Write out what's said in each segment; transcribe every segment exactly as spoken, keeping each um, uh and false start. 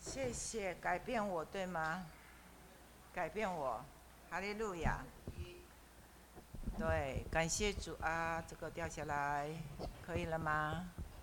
谢谢改变我，对吗？改变我，哈利路亚。对，感谢主啊，这个掉下来，可以了吗？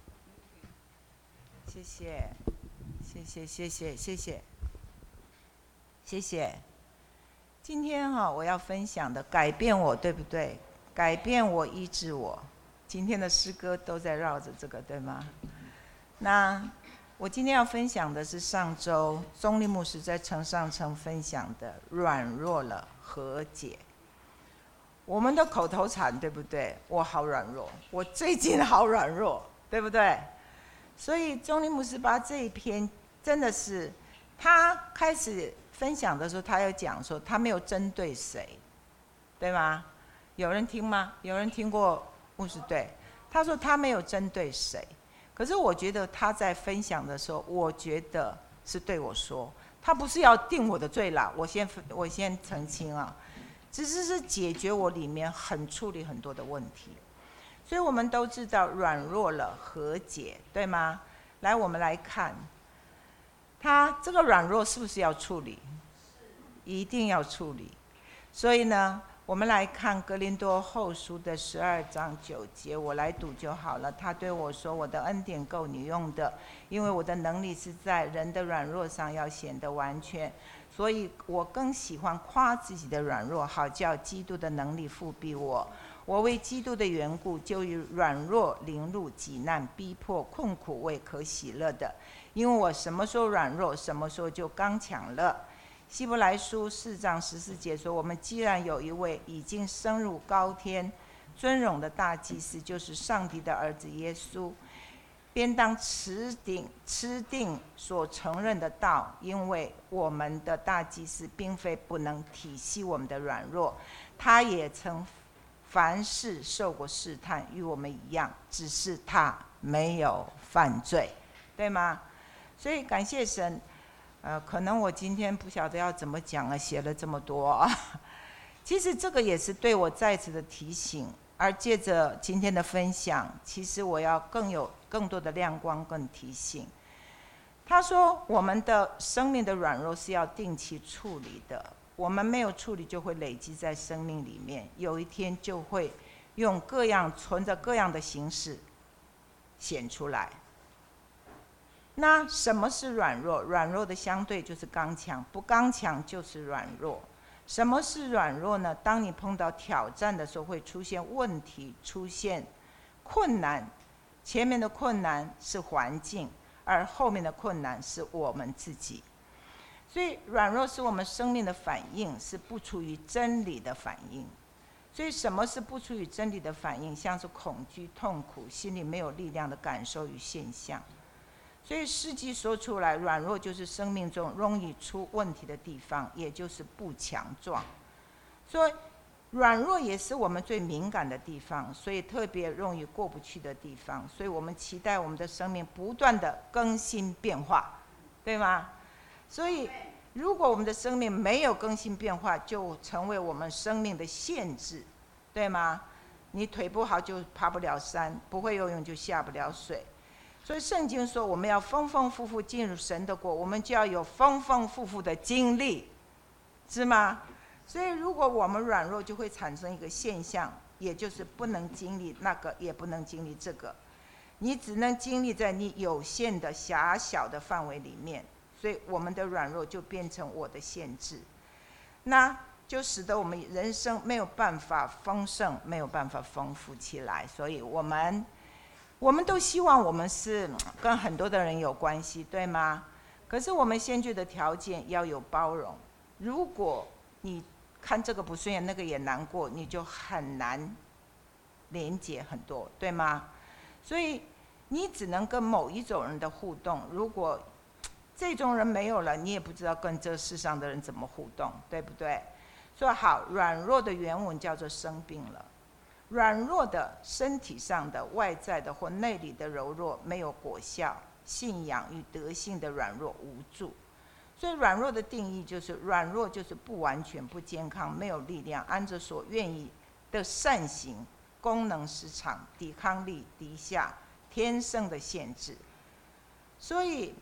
谢谢，谢谢，谢谢，谢谢，谢谢。今天哈、我要分享的改变我，对不对？改变我，医治我。今天的诗歌都在绕着这个，对吗？那我今天要分享的是上周中立牧师在城上城分享的软弱了和解。我们的口头禅，对不对？我好软弱，我最近好软弱，对不对？所以中立牧师把这一篇真的是，他开始分享的时候，他有讲说他没有针对谁，对吗？有人听吗？有人听过牧师？对，他说他没有针对谁。可是我觉得他在分享的时候，我觉得是对我说，他不是要定我的罪啦。我先我先澄清啊，只是是解决我里面很处理很多的问题。所以我们都知道软弱了和解，对吗？来，我们来看，他这个软弱是不是要处理？一定要处理。所以呢，我们来看哥林多后书的十二章九节，我来读就好了。他对我说：“我的恩典够你用的，因为我的能力是在人的软弱上要显得完全。所以我更喜欢夸自己的软弱，好叫基督的能力复庇我。我为基督的缘故，就以软弱、凌辱、挤难、逼迫、困苦为可喜乐的，因为我什么时候软弱，什么时候就刚强了。”希伯来书四章十四节说：“我们既然有一位已经升入高天、尊荣的大祭司，就是上帝的儿子耶稣，便当持定吃定所承认的道，因为我们的大祭司并非不能体恤我们的软弱，他也曾凡事受过试探，与我们一样，只是他没有犯罪，对吗？所以感谢神。呃，可能我今天不晓得要怎么讲了，写了这么多啊。其实这个也是对我再次的提醒，而借着今天的分享，其实我要更有更多的亮光跟提醒。他说，我们的生命的软弱是要定期处理的，我们没有处理就会累积在生命里面，有一天就会用各样存着各样的形式显出来。那什么是软弱？软弱的相对就是刚强，不刚强就是软弱。什么是软弱呢？当你碰到挑战的时候，会出现问题，出现困难。前面的困难是环境，而后面的困难是我们自己。所以软弱是我们生命的反应，是不出于真理的反应。所以什么是不出于真理的反应？像是恐惧、痛苦、心里没有力量的感受与现象。所以诗集说出来，软弱就是生命中容易出问题的地方，也就是不强壮。所以软弱也是我们最敏感的地方，所以特别容易过不去的地方。所以我们期待我们的生命不断的更新变化，对吗？所以如果我们的生命没有更新变化，就成为我们生命的限制，对吗？你腿不好就爬不了山，不会游泳就下不了水。所以圣经说，我们要丰丰富富进入神的国，我们就要有丰丰富富的经历，是吗？所以如果我们软弱，就会产生一个现象，也就是不能经历那个，也不能经历这个，你只能经历在你有限的狭小的范围里面。所以我们的软弱就变成我的限制，那就使得我们人生没有办法丰盛，没有办法丰富起来。所以我们我们都希望我们是跟很多的人有关系，对吗？可是我们先决的条件要有包容。如果你看这个不顺眼，那个也难过，你就很难连结很多，对吗？所以你只能跟某一种人的互动，如果这种人没有了，你也不知道跟这世上的人怎么互动，对不对？所以好，软弱的原文叫做生病了。软弱的身体上的、外在的或内里的柔弱没有果效，信仰与德性的软弱无助。所以软弱的定义就是，软弱就是不完全、不健康、没有力量，按着所愿意的善行，功能失常，抵抗力低下，天生的限制。所以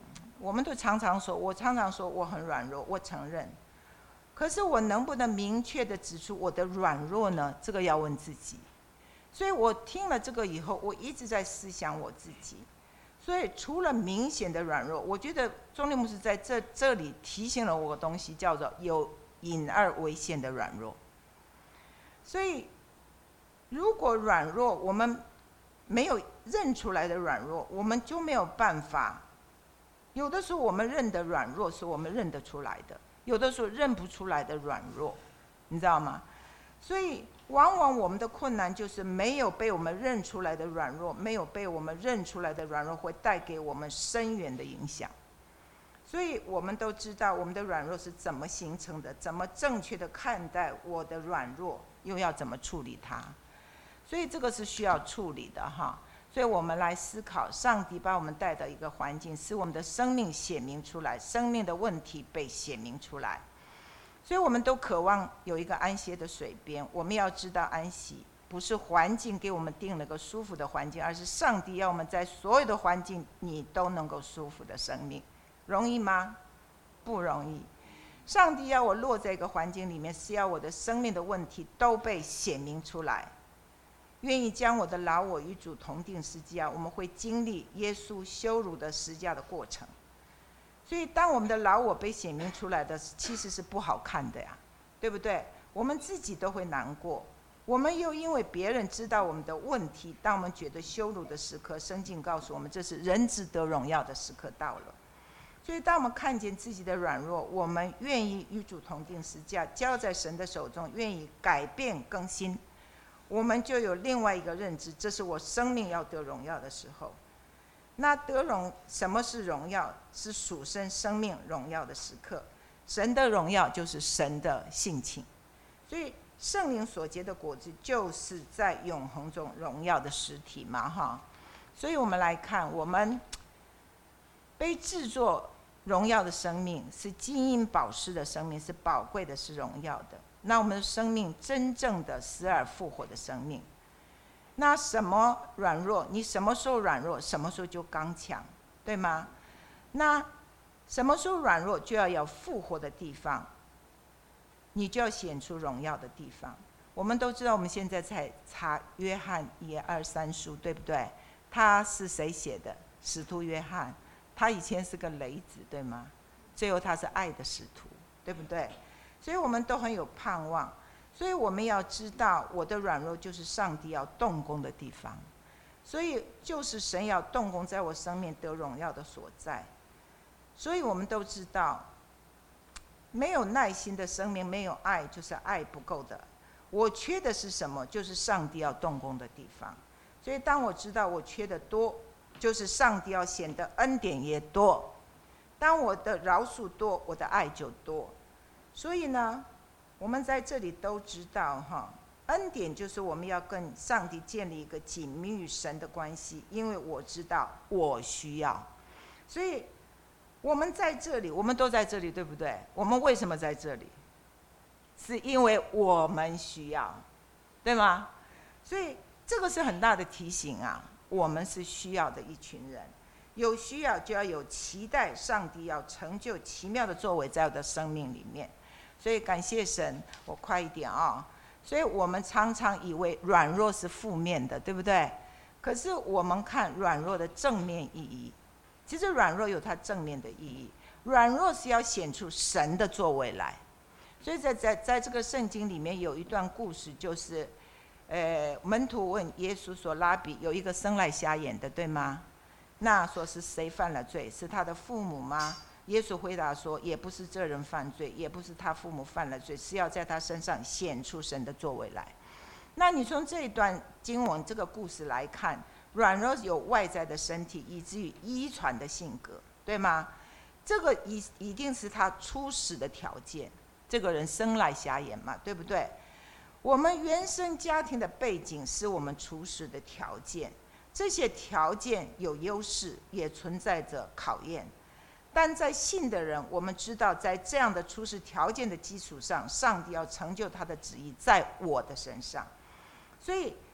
我们都常常说，我常常说我很软弱，我承认。可是我能不能明确的指出我的软弱呢？这个要问自己。所以我听了这个以后，我一直在思想我自己。所以除了明显的软弱，我觉得钟立牧师在这这里提醒了我个东西，叫做有隐而未现的软弱。所以如果软弱我们没有认出来的软弱，我们就没有办法。有的时候我们认的软弱是我们认得出来的，有的时候认不出来的软弱，你知道吗？所以往往我们的困难就是没有被我们认出来的软弱，没有被我们认出来的软弱会带给我们深远的影响。所以我们都知道我们的软弱是怎么形成的，怎么正确的看待我的软弱，又要怎么处理它。所以这个是需要处理的哈。所以我们来思考，上帝把我们带到一个环境，使我们的生命显明出来，生命的问题被显明出来。所以我们都渴望有一个安歇的水边。我们要知道，安息不是环境给我们定了个舒服的环境，而是上帝要我们在所有的环境你都能够舒服的生命。容易吗？不容易。上帝要我落在一个环境里面，是要我的生命的问题都被显明出来，愿意将我的老我与主同定十字架。我们会经历耶稣羞辱的十字架的过程。所以当我们的老我被显明出来的，其实是不好看的呀，对不对？我们自己都会难过，我们又因为别人知道我们的问题，当我们觉得羞辱的时刻，圣经告诉我们，这是人值得荣耀的时刻到了。所以当我们看见自己的软弱，我们愿意与主同定十字架，交在神的手中，愿意改变更新，我们就有另外一个认知，这是我生命要得荣耀的时候。那得荣，什么是荣耀？是属神生命荣耀的时刻。神的荣耀就是神的性情，所以圣灵所结的果子就是在永恒中荣耀的实体嘛，哈。所以我们来看，我们被制作荣耀的生命，是金银宝石的生命，是宝贵的，是荣耀的。那我们的生命真正的死而复活的生命。那什么软弱？你什么时候软弱，什么时候就刚强，对吗？那什么时候软弱，就要有复活的地方，你就要显出荣耀的地方。我们都知道，我们现在在查约翰一二三书，对不对？他是谁写的？使徒约翰。他以前是个雷子，对吗？最后他是爱的使徒，对不对？所以我们都很有盼望。所以我们要知道，我的软弱就是上帝要动工的地方，所以就是神要动工在我生命得荣耀的所在。所以我们都知道，没有耐心的生命，没有爱，就是爱不够的。我缺的是什么？就是上帝要动工的地方。所以当我知道我缺的多，就是上帝要显得恩典也多。当我的饶恕多，我的爱就多。所以呢，我们在这里都知道哈，恩典就是我们要跟上帝建立一个紧密与神的关系，因为我知道我需要。所以我们在这里，我们都在这里，对不对？我们为什么在这里？是因为我们需要，对吗？所以这个是很大的提醒啊，我们是需要的一群人。有需要就要有期待，上帝要成就奇妙的作为在我的生命里面。所以感谢神，我快一点啊、哦！所以我们常常以为软弱是负面的，对不对？可是我们看软弱的正面意义，其实软弱有它正面的意义。软弱是要显出神的作为来。所以在在在这个圣经里面有一段故事，就是，呃，门徒问耶稣说：“拉比，有一个生来瞎眼的，对吗？那说是谁犯了罪？是他的父母吗？”耶稣回答说：“也不是这人犯罪，也不是他父母犯了罪，是要在他身上显出神的作为来。”那你从这一段经文这个故事来看，软弱有外在的身体，以至于遗传的性格，对吗？这个一一定是他初始的条件。这个人生来瞎眼嘛，对不对？我们原生家庭的背景是我们初始的条件，这些条件有优势，也存在着考验。但在信的人，我们知道在这样的初始条件的基础上，上帝要成就他的旨意在我的身上。所以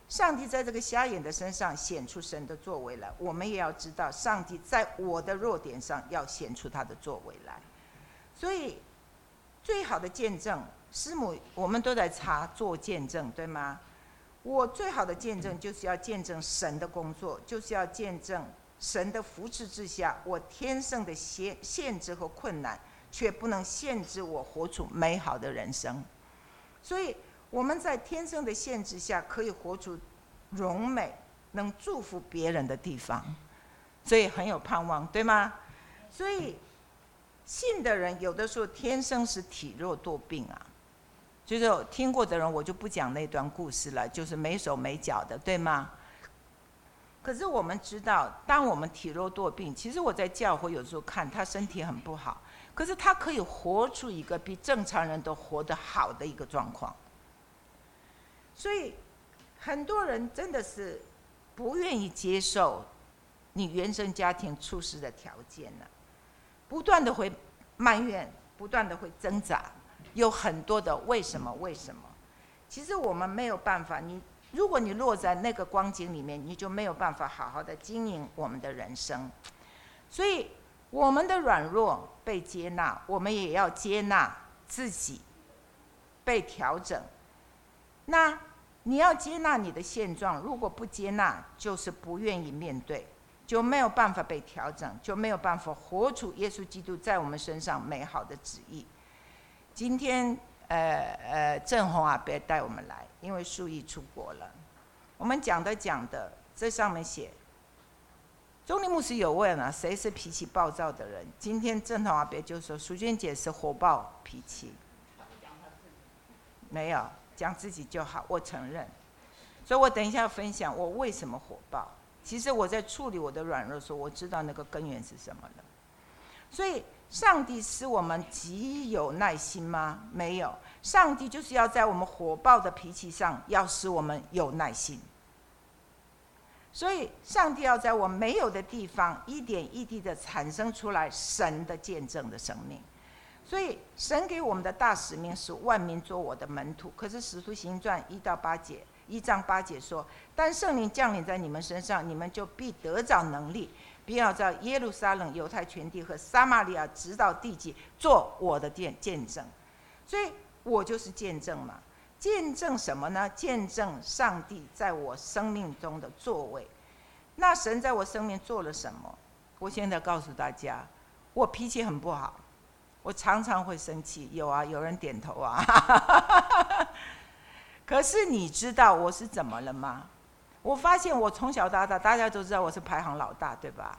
上帝在这个瞎眼的身上显出神的作为来，我们也要知道上帝在我的弱点上要显出他的作为来。所以最好的见证，师母我们都在查做见证，对吗？我最好的见证就是要见证神的工作，就是要见证神的扶持之下，我天生的限限制和困难却不能限制我活出美好的人生。所以我们在天生的限制下可以活出荣美能祝福别人的地方，所以很有盼望，对吗？所以信的人有的时候天生是体弱多病啊，就是听过的人我就不讲那段故事了，就是没手没脚的，对吗？可是我们知道，当我们体弱多病，其实我在教会有时候看他身体很不好，可是他可以活出一个比正常人都活得好的一个状况。所以很多人真的是不愿意接受你原生家庭出世的条件呢，不断的会埋怨，不断的会挣扎，有很多的为什么为什么。其实我们没有办法，你如果你落在那个光景里面，你就没有办法好好的经营我们的人生。所以我们的软弱被接纳，我们也要接纳自己被调整。那你要接纳你的现状，如果不接纳，就是不愿意面对，就没有办法被调整，就没有办法活出耶稣基督在我们身上美好的旨意。今天呃呃，郑红阿伯带我们来，因为树义出国了。我们讲的讲的，这上面写，钟立牧师有问啊，谁是脾气暴躁的人？今天郑红阿伯就说，淑娟姐是火爆脾气。没有讲自己就好，我承认。所以我等一下分享我为什么火爆。其实我在处理我的软弱的时候，我知道那个根源是什么了。所以上帝使我们极有耐心吗？没有，上帝就是要在我们火爆的脾气上，要使我们有耐心。所以上帝要在我没有的地方，一点一滴的产生出来神的见证的生命。所以神给我们的大使命是万民做我的门徒。可是使徒行传一到八节，一章八节说，但圣灵降临在你们身上，你们就必得着能力，并要在耶路撒冷、犹太全地和撒玛利亚直到地极做我的见证。所以我就是见证嘛。见证什么呢？见证上帝在我生命中的作为。那神在我生命做了什么？我现在告诉大家，我脾气很不好，我常常会生气。有啊，有人点头啊。可是你知道我是怎么了吗？我发现我从小到大，大家都知道我是排行老大，对吧？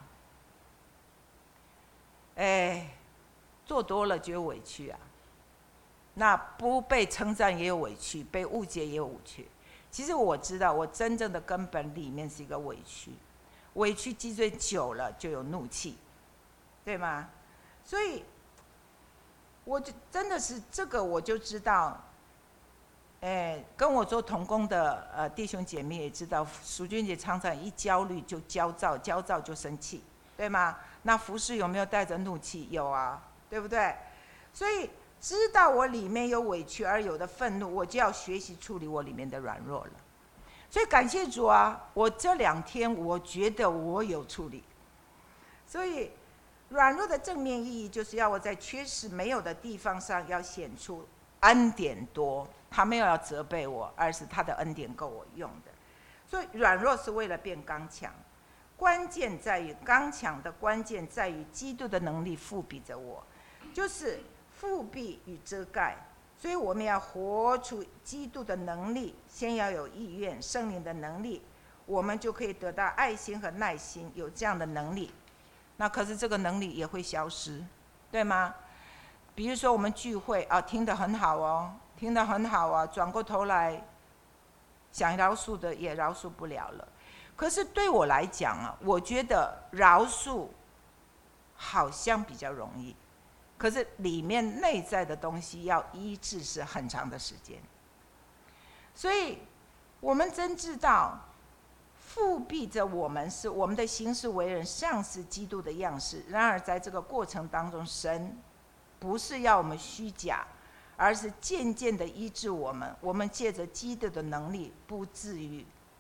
哎，做多了就有委屈啊。那不被称赞也有委屈，被误解也有委屈。其实我知道，我真正的根本里面是一个委屈，委屈积累久了就有怒气，对吗？所以，我就真的是这个，我就知道。哎，跟我做同工的呃弟兄姐妹也知道，淑娟姐常常一焦虑就焦躁，焦躁就生气，对吗？那服事有没有带着怒气？有啊，对不对？所以知道我里面有委屈而有的愤怒，我就要学习处理我里面的软弱了。所以感谢主啊，我这两天我觉得我有处理。所以软弱的正面意义就是要我在缺失没有的地方上要显出恩典多。他没有要责备我，而是他的恩典够我用的。所以软弱是为了变刚强，关键在于刚强的关键在于基督的能力覆庇着我，就是覆庇与遮盖。所以我们要活出基督的能力，先要有意愿，圣灵的能力，我们就可以得到爱心和耐心，有这样的能力。那可是这个能力也会消失，对吗？比如说我们聚会啊，听得很好哦，听得很好啊，转过头来想饶恕的也饶恕不了了。可是对我来讲啊，我觉得饶恕好像比较容易，可是里面内在的东西要医治是很长的时间。所以我们真知道覆庇着我们是我们的行事为人像是基督的样式。然而在这个过程当中，神不是要我们虚假，而是渐渐的医治我们。我们借着基督的能力，不至于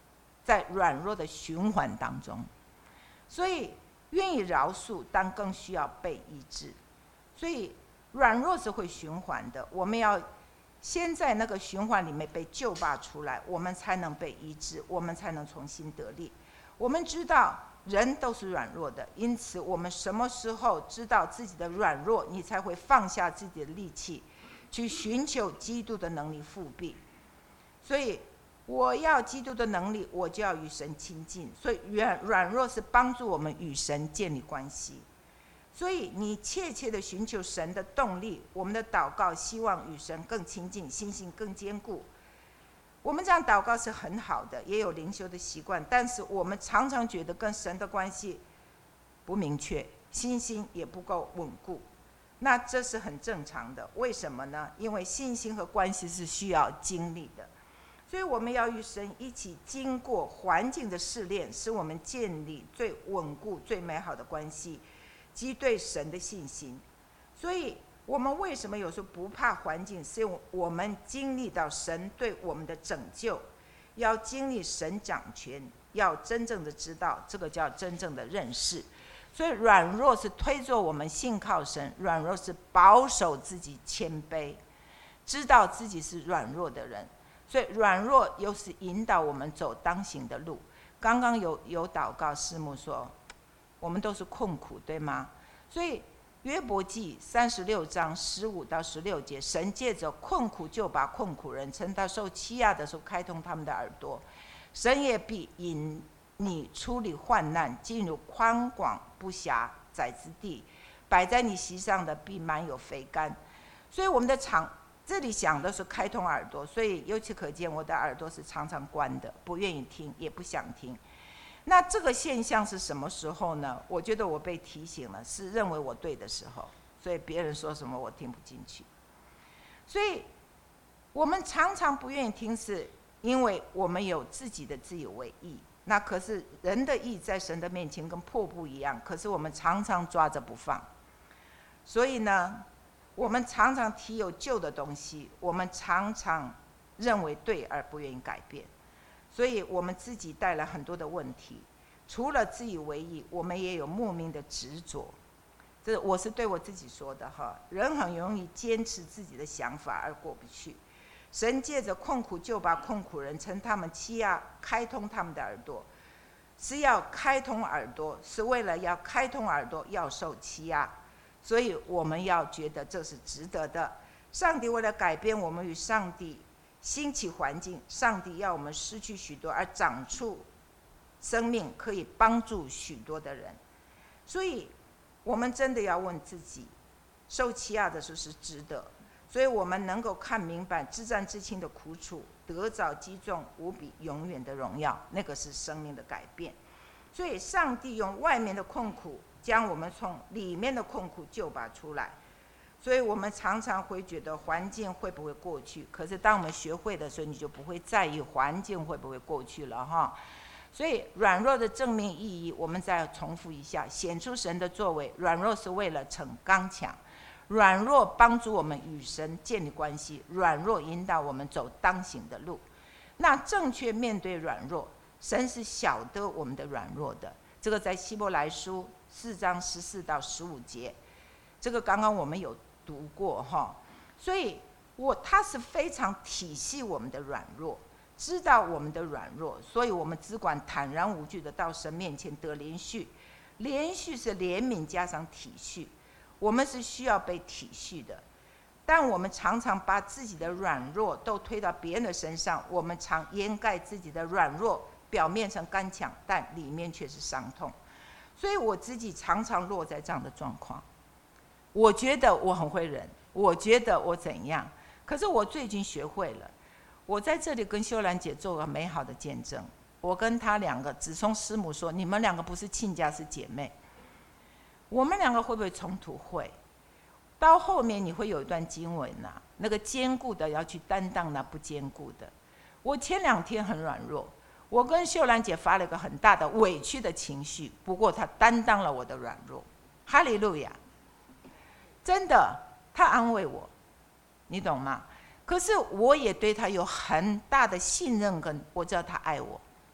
在软弱的循环当中。所以愿意饶恕，但更需要被医治。所以软弱是会循环的，我们要先在那个循环里面被救拔出来，我们才能被医治，我们才能重新得力。我们知道人都是软弱的，因此我们什么时候知道自己的软弱，你才会放下自己的力气，去寻求基督的能力复辟。所以我要基督的能力，我就要与神亲近。所以软软弱是帮助我们与神建立关系。所以你切切的寻求神的动力，我们的祷告希望与神更亲近，信心更坚固。我们这样祷告是很好的，也有灵修的习惯，但是我们常常觉得跟神的关系不明确，信心也不够稳固。那这是很正常的，为什么呢？因为信心和关系是需要经历的。所以我们要与神一起经过环境的试炼，使我们建立最稳固最美好的关系及对神的信心。所以我们为什么有时候不怕环境，是因为我们经历到神对我们的拯救，要经历神掌权，要真正的知道，这个叫真正的认识。所以软弱是推着我们信靠神，软弱是保守自己谦卑，知道自己是软弱的人。所以软弱又是引导我们走当行的路。刚刚有有祷告师母说，我们都是困苦，对吗？所以约伯记三十六章十五到十六节，神借着困苦就把困苦人，趁他受欺压的时候开通他们的耳朵。神也必引你出离患难，进入宽广不狭窄之地，摆在你席上的必满有肥甘。所以我们的场这里想的是开通耳朵，所以由此可见，我的耳朵是常常关的，不愿意听，也不想听。那这个现象是什么时候呢？我觉得我被提醒了，是认为我对的时候，所以别人说什么我听不进去。所以我们常常不愿意听，是因为我们有自己的自以为义。那可是人的义在神的面前跟破布一样，可是我们常常抓着不放。所以呢，我们常常提有旧的东西，我们常常认为对而不愿意改变，所以我们自己带来很多的问题。除了自以为义，我们也有莫名的执着。这我是对我自己说的哈，人很容易坚持自己的想法而过不去。神借着困苦就把困苦人，趁他们欺压，开通他们的耳朵，是要开通耳朵，是为了要开通耳朵，要受欺压。所以我们要觉得这是值得的。上帝为了改变我们与上帝兴起环境，上帝要我们失去许多而长出生命，可以帮助许多的人。所以我们真的要问自己，受欺压的时候是值得。所以我们能够看明白至战至轻的苦楚，得着击中无比永远的荣耀，那个是生命的改变。所以上帝用外面的困苦将我们从里面的困苦救拔出来。所以我们常常会觉得环境会不会过去，可是当我们学会的时候，你就不会在意环境会不会过去了哈。所以软弱的正面意义，我们再重复一下：显出神的作为，软弱是为了逞刚强。软弱帮助我们与神建立关系，软弱引导我们走当行的路。那正确面对软弱，神是晓得我们的软弱的。这个在希伯来书四章十四到十五节，这个刚刚我们有读过哈。所以我他是非常体恤我们的软弱，知道我们的软弱，所以我们只管坦然无惧的到神面前得连续。连续是怜悯加上体恤。我们是需要被体恤的，但我们常常把自己的软弱都推到别人的身上，我们常掩盖自己的软弱，表面上刚强，但里面却是伤痛。所以我自己常常落在这样的状况。我觉得我很会忍，我觉得我怎样，可是我最近学会了。我在这里跟秀兰姐做了美好的见证。我跟她两个，子聪师母说，你们两个不是亲家是姐妹。我们两个会不会冲突？会。到后面你会有一段经文啊，那个坚固的要去担当那不坚固的。我前两天很软弱，我跟秀兰姐发了一个很大的委屈的情绪，不过她担当了我的软弱，哈利路亚！真的，她安慰我，你懂吗？可是我也对她有很大的信任，跟我知道她爱我，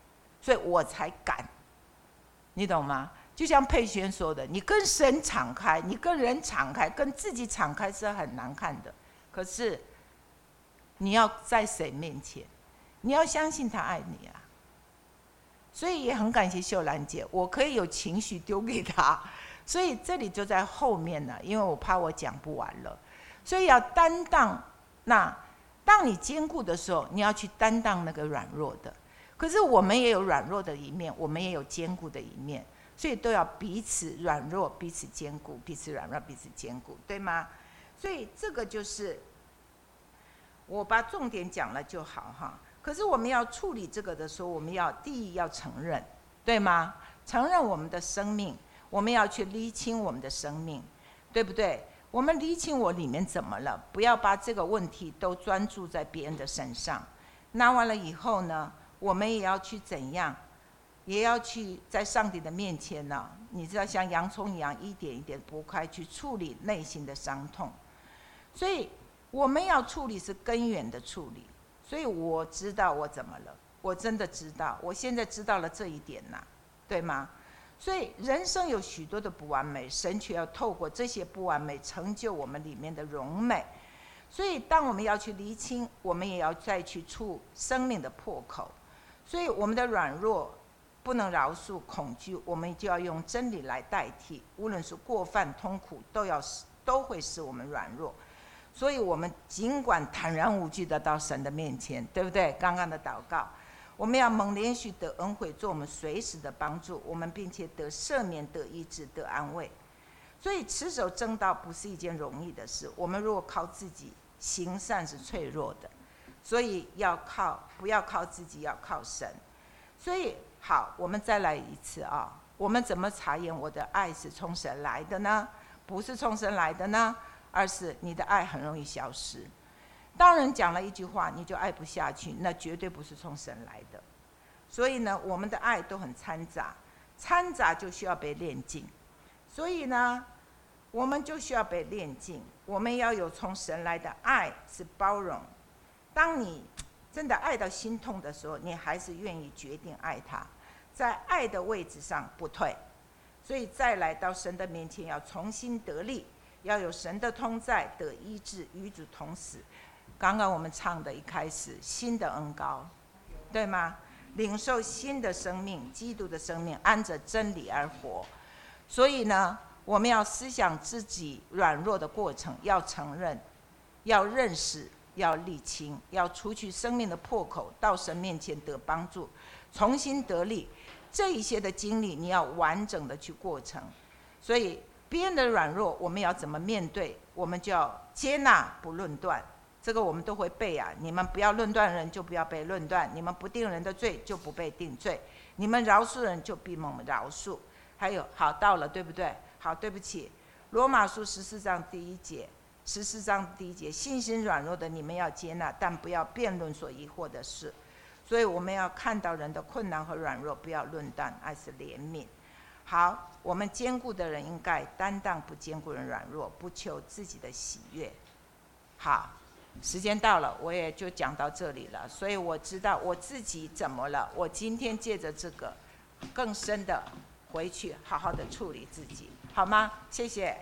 所以我才敢，你懂吗？就像佩璇说的，你跟神敞开，你跟人敞开，跟自己敞开是很难看的。可是你要在谁面前？你要相信他爱你啊。所以也很感谢秀兰姐，我可以有情绪丢给她。所以这里就在后面呢，因为我怕我讲不完了，所以要担当。那当你坚固的时候，你要去担当那个软弱的。可是我们也有软弱的一面，我们也有坚固的一面，所以都要彼此软弱，彼此坚固，彼此软弱，彼此坚固，对吗？所以这个就是我把重点讲了就好哈。可是我们要处理这个的时候，我们要第一要承认，对吗？承认我们的生命，我们要去厘清我们的生命，对不对？我们厘清我里面怎么了，不要把这个问题都专注在别人的身上。那完了以后呢，我们也要去怎样？也要去在上帝的面前呢，你知道像洋葱一样一点一点剥开，去处理内心的伤痛。所以我们要处理是根源的处理。所以我知道我怎么了，我真的知道，我现在知道了这一点呐、啊，对吗？所以人生有许多的不完美，神却要透过这些不完美成就我们里面的荣美。所以当我们要去厘清，我们也要再去触生命的破口。所以我们的软弱不能饶恕恐惧，我们就要用真理来代替。无论是过犯痛苦，都要都会使我们软弱。所以我们尽管坦然无惧的到神的面前，对不对？刚刚的祷告，我们要蒙连续得恩惠，做我们随时的帮助，我们并且得赦免、得医治、得安慰。所以持守正道不是一件容易的事，我们如果靠自己行善是脆弱的，所以要靠，不要靠自己，要靠神。所以好，我们再来一次啊，我们怎么查验我的爱是从神来的呢？不是从神来的呢？而是你的爱很容易消失。当人讲了一句话，你就爱不下去，那绝对不是从神来的。所以呢，我们的爱都很掺杂，掺杂就需要被炼净。所以呢，我们就需要被炼净。我们要有从神来的爱，是包容。当你真的爱到心痛的时候，你还是愿意决定爱他，在爱的位置上不退。所以再来到神的面前，要重新得力。要有神的同在，得医治，与主同死。刚刚我们唱的一开始，新的恩膏，对吗？领受新的生命，基督的生命，按着真理而活。所以呢，我们要思想自己软弱的过程，要承认，要认识，要理清，要除去生命的破口，到神面前得帮助，重新得力。这一些的经历，你要完整的去过程。所以别人的软弱，我们要怎么面对？我们就要接纳，不论断。这个我们都会背啊。你们不要论断人，就不要被论断；你们不定人的罪，就不被定罪；你们饶恕人，就必蒙饶恕。还有，好，到了，对不对？好，对不起，罗马书十四章第一节，十四章第一节，信心软弱的你们要接纳，但不要辩论所疑惑的事。所以我们要看到人的困难和软弱，不要论断，而是怜悯。好，我们坚固的人应该担当不坚固人软弱，不求自己的喜悦。好，时间到了，我也就讲到这里了。所以我知道我自己怎么了，我今天借着这个更深的回去好好的处理自己，好吗？谢谢。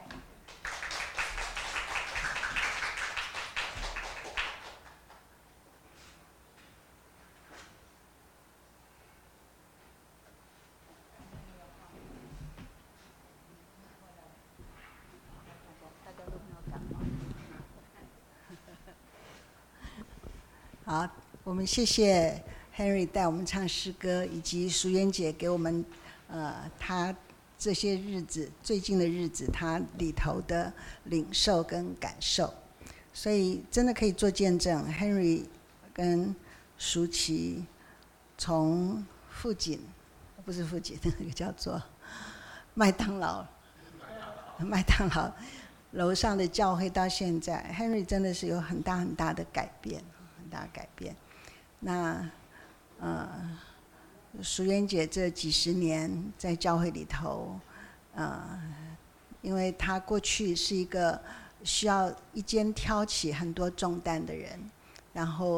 好，我们谢谢 Henry 带我们唱诗歌，以及淑媛姐给我们呃他这些日子最近的日子他里头的领受跟感受，所以真的可以做见证。Henry 跟淑琪从富锦，不是富锦，那个叫做麦当劳，麦当劳楼上的教会到现在 ，Henry 真的是有很大很大的改变。大改变。那呃，淑媛姐这几十年在教会里头，呃，因为她过去是一个需要一肩挑起很多重担的人，然后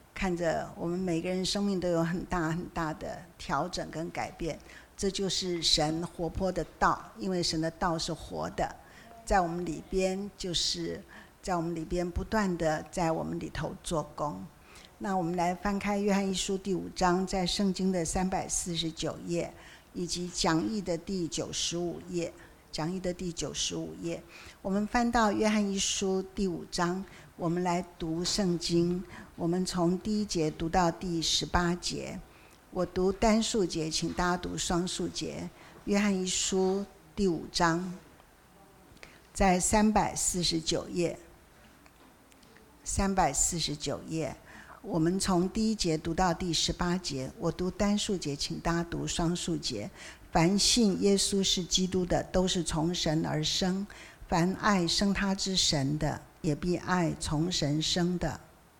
看着我们每个人生命都有很大很大的调整跟改变，这就是神活泼的道，因为神的道是活的，在我们里边，就是在我们里边不断的在我们里头做工。那我们来翻开约翰一书第五章，在圣经的三百四十九页，以及讲义的第九十五页，讲义的第九十五页，我们翻到约翰一书第五章，我们来读圣经，我们从第一节读到第十八节。我读单数节，请大家读双数节。约翰一书第五章，在三百四十九页，三百四十九页，我们从第一节读到第十八节。我读单数节，请大家读双数节。凡信耶稣是基督的，都是从神而生；凡爱生他之神的，也必爱从神生的。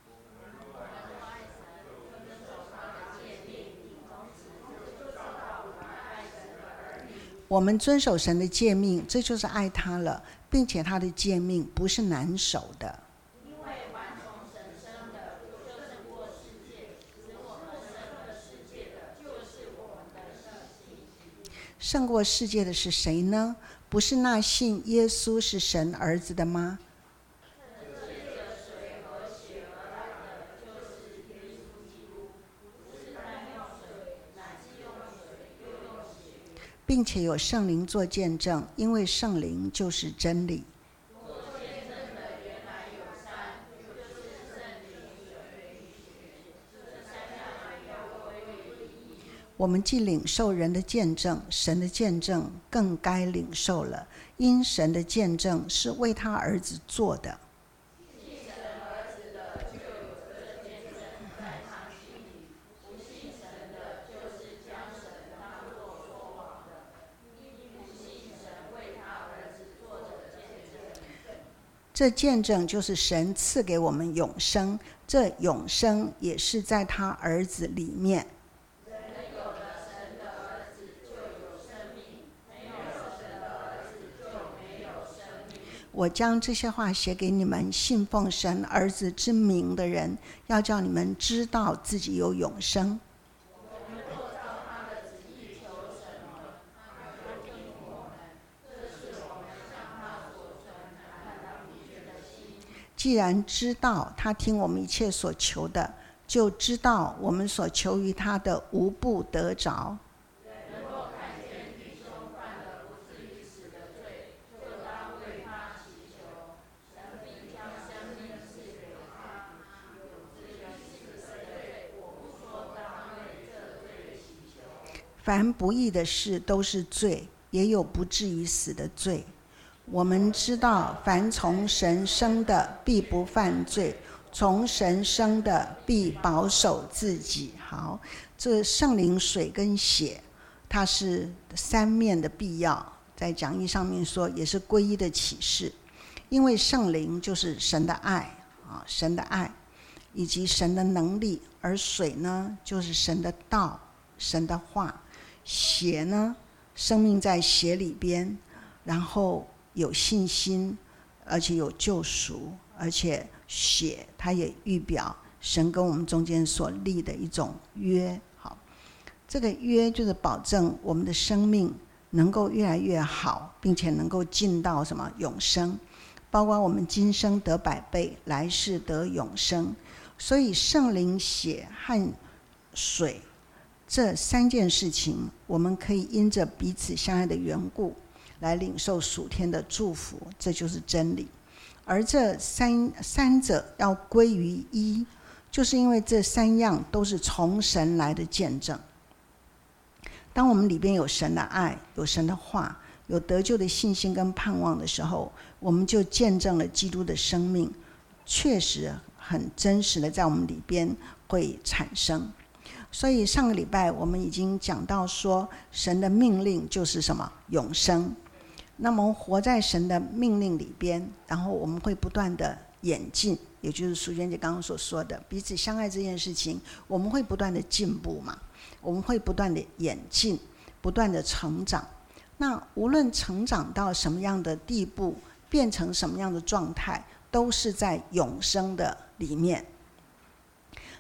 我们遵守神的诫命，这就是爱他了，并且他的诫命不是难守的。 因为凡从神生的，就胜过世界；使我们胜了世界的，就是我们的信。 胜过世界的是谁呢？不是那信耶稣是神儿子的吗？ 借着水和血而来的，就是耶稣基督，不是单用水，乃是用水又用血。 并且有圣灵做见证，因为圣灵就是真理。 做见证的原来有三，就是圣灵、水与血，这三样要归于一。 我们既领受人的见证，神的见证更该领受了，因神的见证是为他儿子做的。 信神儿子的就有这见证在他心里，不信神的，就是将神当作说谎的，因不信神为他儿子做的见证。 这见证就是神赐给我们永生，这永生也是在他儿子里面。 人有了神的儿子就有生命，没有神的儿子就没有生命。 我将这些话写给你们信奉神儿子之名的人，要叫你们知道自己有永生。 我们若照他的旨意求什么，他就应我们。这是我们向他所存坦然无惧的心。 既然知道他听我们一切所求的，就知道我们所求于他的无不得着。 人若看见弟兄犯了不至于死的罪，就当为他祈求，神必将生命赐给他。有至于死的罪，我不说当为这罪祈求。 凡不义的事都是罪，也有不至于死的罪。我们知道，凡从神生的必不犯罪，从神生的必保守自己。好，这圣灵、水跟血，它是三面的必要。在讲义上面说，也是归一的启示。因为圣灵就是神的爱啊，神的爱以及神的能力，而水呢，就是神的道、神的话。血呢，生命在血里边，然后有信心，而且有救赎，而且血它也预表神跟我们中间所立的一种约。好，这个约就是保证我们的生命能够越来越好，并且能够进到什么永生，包括我们今生得百倍，来世得永生。所以圣灵、血和水这三件事情，我们可以因着彼此相爱的缘故来领受属天的祝福，这就是真理。而这三三者要归于一，就是因为这三样都是从神来的见证。当我们里边有神的爱，有神的话，有得救的信心跟盼望的时候，我们就见证了基督的生命确实很真实的在我们里边会产生。所以上个礼拜我们已经讲到说，神的命令就是什么？永生。那么活在神的命令里边，然后我们会不断的演进，也就是淑娟姐刚刚所说的彼此相爱这件事情，我们会不断的进步嘛，我们会不断的演进，不断的成长。那无论成长到什么样的地步，变成什么样的状态，都是在永生的里面。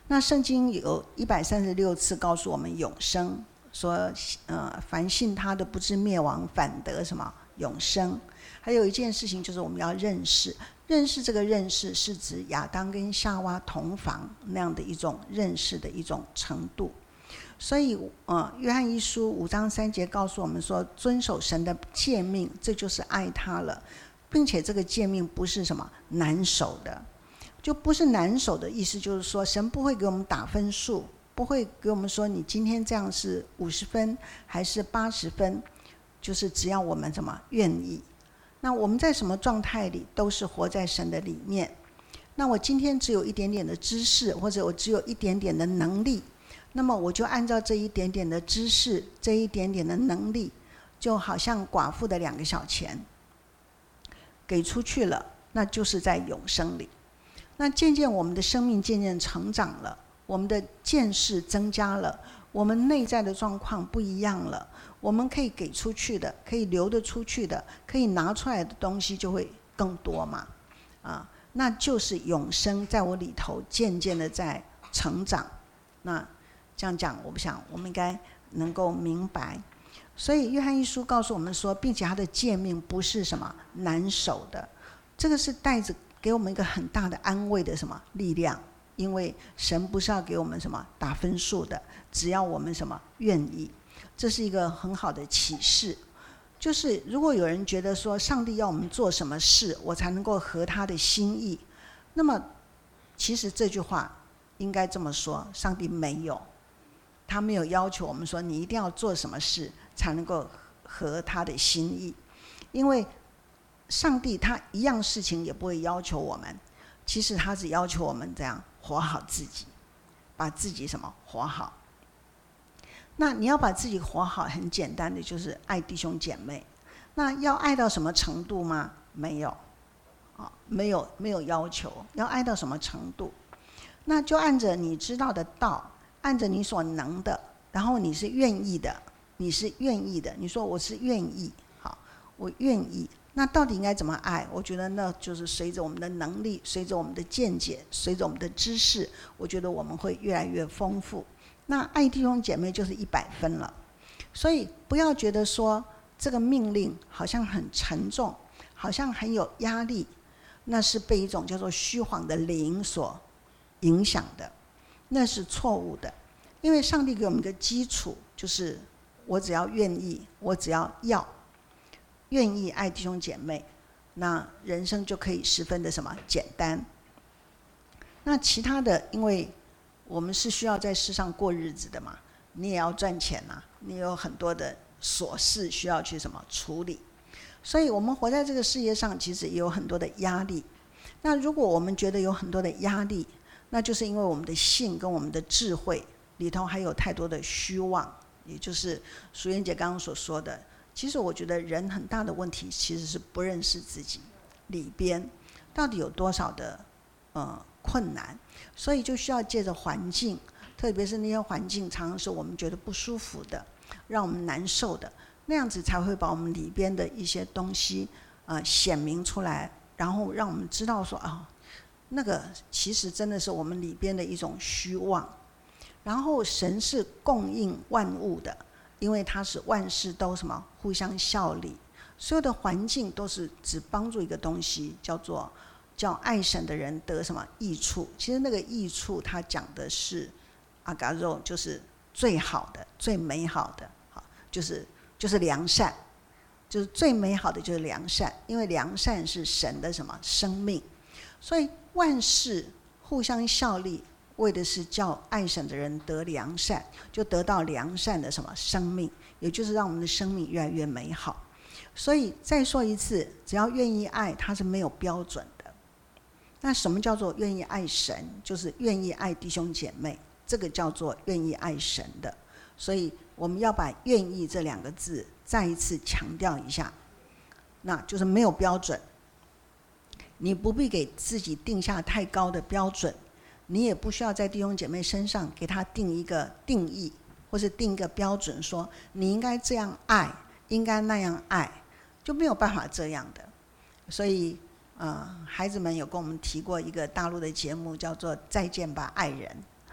那圣经有一百三十六次告诉我们永生，说呃，凡信他的不至灭亡，反得什么永生。还有一件事情就是我们要认识，认识这个认识是指亚当跟夏娃同房那样的一种认识的一种程度。所以呃，约翰一书五章三节告诉我们说，遵守神的诫命，这就是爱他了，并且这个诫命不是什么难守的。就不是难守的意思，就是说神不会给我们打分数，不会给我们说你今天这样是五十分还是八十分，就是只要我们什么愿意。那我们在什么状态里都是活在神的里面。那我今天只有一点点的知识，或者我只有一点点的能力，那么我就按照这一点点的知识，这一点点的能力，就好像寡妇的两个小钱给出去了，那就是在永生里。那渐渐我们的生命渐渐成长了，我们的见识增加了，我们内在的状况不一样了，我们可以给出去的，可以流得出去的，可以拿出来的东西就会更多嘛，啊，那就是永生在我里头渐渐的在成长。那这样讲，我不想我们应该能够明白。所以约翰一书告诉我们说，并且他的诫命不是什么难守的，这个是带着给我们一个很大的安慰的什么力量，因为神不是要给我们什么打分数的，只要我们什么愿意。这是一个很好的启示，就是如果有人觉得说上帝要我们做什么事我才能够合他的心意，那么其实这句话应该这么说，上帝没有，他没有要求我们说你一定要做什么事才能够合他的心意，因为上帝他一样事情也不会要求我们，其实他只要求我们这样活好自己，把自己什么活好。那你要把自己活好，很简单的就是爱弟兄姐妹。那要爱到什么程度吗？没有，啊，没有没有要求，要爱到什么程度？那就按着你知道的道，按着你所能的，然后你是愿意的，你是愿意的。你说我是愿意，好，我愿意。那到底应该怎么爱？我觉得那就是随着我们的能力，随着我们的见解，随着我们的知识，我觉得我们会越来越丰富。那爱弟兄姐妹就是一百分了。所以不要觉得说这个命令好像很沉重，好像很有压力，那是被一种叫做虚晃的灵所影响的，那是错误的。因为上帝给我们一个基础，就是我只要愿意，我只要要愿意爱弟兄姐妹，那人生就可以十分的什么简单。那其他的，因为我们是需要在世上过日子的嘛，你也要赚钱啊，你有很多的琐事需要去什么处理，所以我们活在这个世界上，其实也有很多的压力。那如果我们觉得有很多的压力，那就是因为我们的性跟我们的智慧里头还有太多的虚妄，也就是淑媛姐刚刚所说的。其实我觉得人很大的问题其实是不认识自己里边到底有多少的呃困难，所以就需要借着环境，特别是那些环境常常是我们觉得不舒服的，让我们难受的，那样子才会把我们里边的一些东西呃显明出来，然后让我们知道说啊、哦，那个其实真的是我们里边的一种虚妄。然后神是供应万物的，因为他是万事都什么互相效力，所有的环境都是只帮助一个东西，叫做叫爱神的人得什么益处。其实那个益处他讲的是阿嘎肉，就是最好的最美好的，就是就是良善，就是最美好的就是良善，因为良善是神的什么生命，所以万事互相效力，为的是叫爱神的人得良善，就得到良善的什么生命，也就是让我们的生命越来越美好。所以再说一次，只要愿意爱，它是没有标准的。那什么叫做愿意爱神？就是愿意爱弟兄姐妹，这个叫做愿意爱神的。所以我们要把愿意这两个字再一次强调一下，那就是没有标准，你不必给自己定下太高的标准，你也不需要在弟兄姐妹身上给他定一个定义，或是定一个标准，说你应该这样爱，应该那样爱，就没有办法这样的。所以呃，孩子们有跟我们提过一个大陆的节目，叫做《再见吧爱人》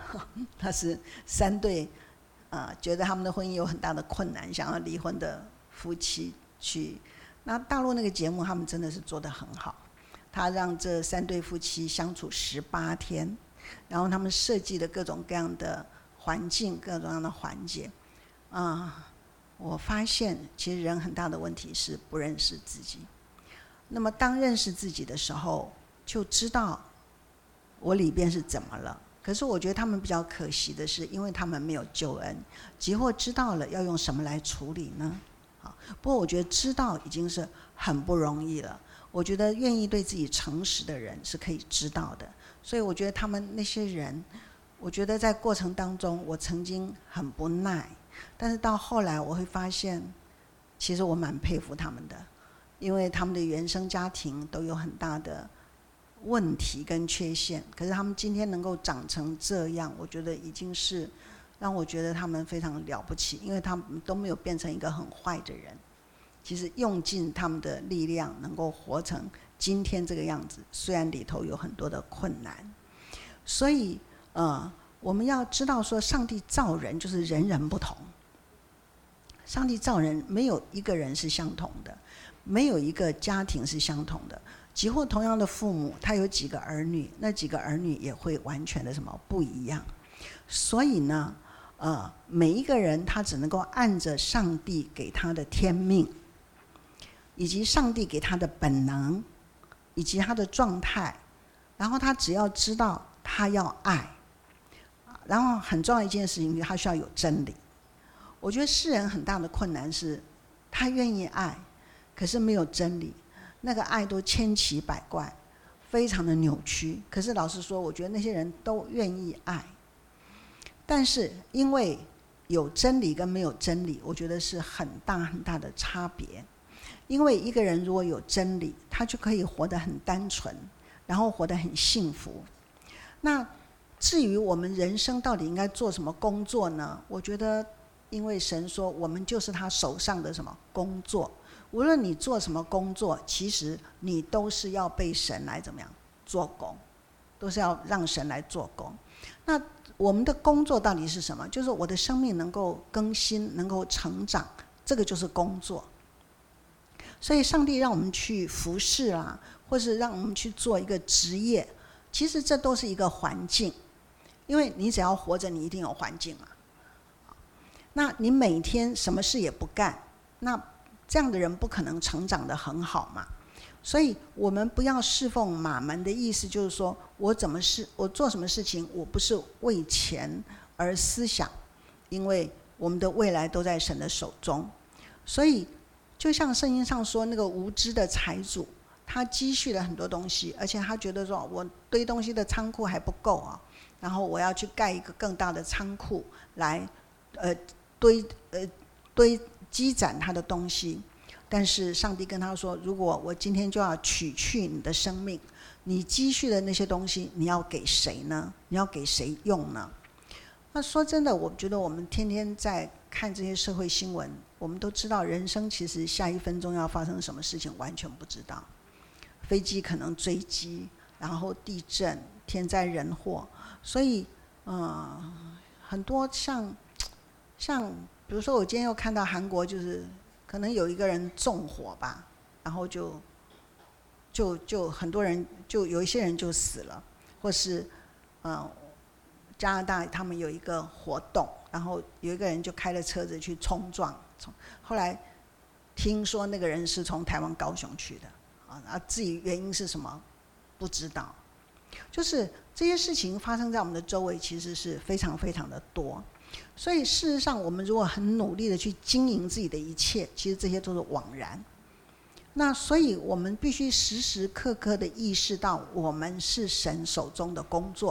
他是三对呃觉得他们的婚姻有很大的困难，想要离婚的夫妻去。那大陆那个节目他们真的是做得很好，他让这三对夫妻相处十八天，然后他们设计的各种各样的环境，各种各样的环节啊、呃，我发现其实人很大的问题是不认识自己。那么当认识自己的时候，就知道我里边是怎么了。可是我觉得他们比较可惜的是，因为他们没有救恩，即或知道了，要用什么来处理呢？好，不过我觉得知道已经是很不容易了。我觉得愿意对自己诚实的人是可以知道的。所以我觉得他们那些人，我觉得在过程当中，我曾经很不耐，但是到后来我会发现，其实我蛮佩服他们的，因为他们的原生家庭都有很大的问题跟缺陷，可是他们今天能够长成这样，我觉得已经是让我觉得他们非常了不起，因为他们都没有变成一个很坏的人，其实用尽他们的力量能够活成今天这个样子，虽然里头有很多的困难。所以呃，我们要知道说，上帝造人就是人人不同，上帝造人没有一个人是相同的，没有一个家庭是相同的，几乎同样的父母，他有几个儿女，那几个儿女也会完全的什么不一样。所以呢，呃，每一个人他只能够按着上帝给他的天命，以及上帝给他的本能，以及他的状态，然后他只要知道他要爱，然后很重要一件事情，他需要有真理。我觉得世人很大的困难是，他愿意爱，可是没有真理。那个爱都千奇百怪，非常的扭曲。可是老实说，我觉得那些人都愿意爱，但是因为有真理跟没有真理，我觉得是很大很大的差别。因为一个人如果有真理，他就可以活得很单纯，然后活得很幸福。那至于我们人生到底应该做什么工作呢？我觉得，因为神说我们就是他手上的什么工作。无论你做什么工作，其实你都是要被神来怎么样做工，都是要让神来做工。那我们的工作到底是什么？就是我的生命能够更新，能够成长，这个就是工作。所以上帝让我们去服侍啊，或是让我们去做一个职业，其实这都是一个环境，因为你只要活着，你一定有环境嘛。那你每天什么事也不干，那这样的人不可能成长得很好嘛。所以我们不要侍奉马门的意思，就是说我怎么事，我做什么事情，我不是为钱而思想，因为我们的未来都在神的手中。所以就像圣经上说，那个无知的财主，他积蓄了很多东西，而且他觉得说我堆东西的仓库还不够啊，然后我要去盖一个更大的仓库来呃堆呃堆积攒他的东西。但是上帝跟他说，如果我今天就要取去你的生命，你积蓄的那些东西你要给谁呢？你要给谁用呢？那说真的，我觉得我们天天在看这些社会新闻，我们都知道人生其实下一分钟要发生什么事情完全不知道。飞机可能坠机，然后地震、天灾人祸，所以呃，很多像像比如说我今天又看到韩国，就是可能有一个人纵火吧，然后就就就很多人，就有一些人就死了，或是呃加拿大他们有一个活动，然后有一个人就开了车子去冲撞，后来听说那个人是从台湾高雄去的啊，至于原因是什么不知道。就是这些事情发生在我们的周围，其实是非常非常的多。所以事实上，我们如果很努力的去经营自己的一切，其实这些都是枉然。那所以我们必须时时刻刻的意识到，我们是神手中的工作。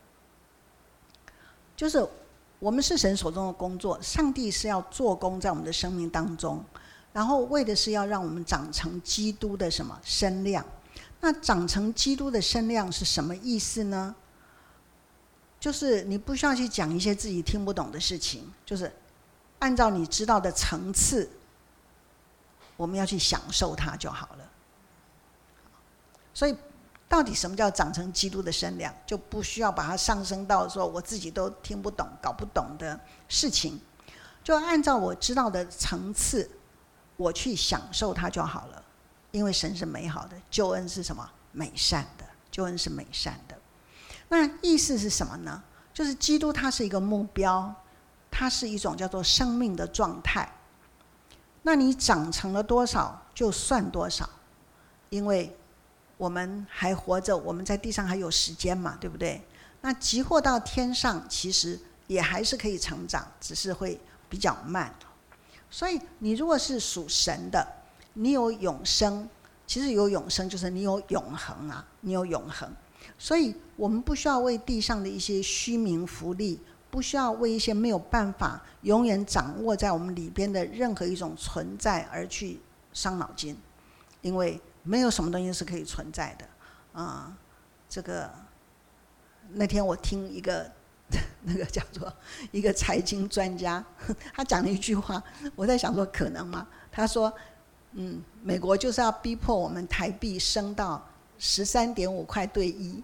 就是我们是神手中的工作，上帝是要做工在我们的生命当中，然后为的是要让我们长成基督的什么身量。那长成基督的身量是什么意思呢？就是你不需要去讲一些自己听不懂的事情，就是按照你知道的层次，我们要去享受它就好了。所以到底什么叫长成基督的身量，就不需要把它上升到说我自己都听不懂搞不懂的事情，就按照我知道的层次我去享受它就好了。因为神是美好的，救恩是什么？美善的，救恩是美善的。那意思是什么呢？就是基督它是一个目标，它是一种叫做生命的状态。那你长成了多少就算多少，因为我们还活着，我们在地上还有时间嘛，对不对？那即或到天上，其实也还是可以成长，只是会比较慢。所以你如果是属神的，你有永生，其实有永生就是你有永恒啊，你有永恒。所以我们不需要为地上的一些虚名浮利，不需要为一些没有办法永远掌握在我们里边的任何一种存在而去伤脑筋，因为没有什么东西是可以存在的啊、嗯。这个那天我听一个那个叫做一个财经专家，他讲了一句话，我在想说可能吗？他说嗯，美国就是要逼迫我们台币升到十三点五块对一，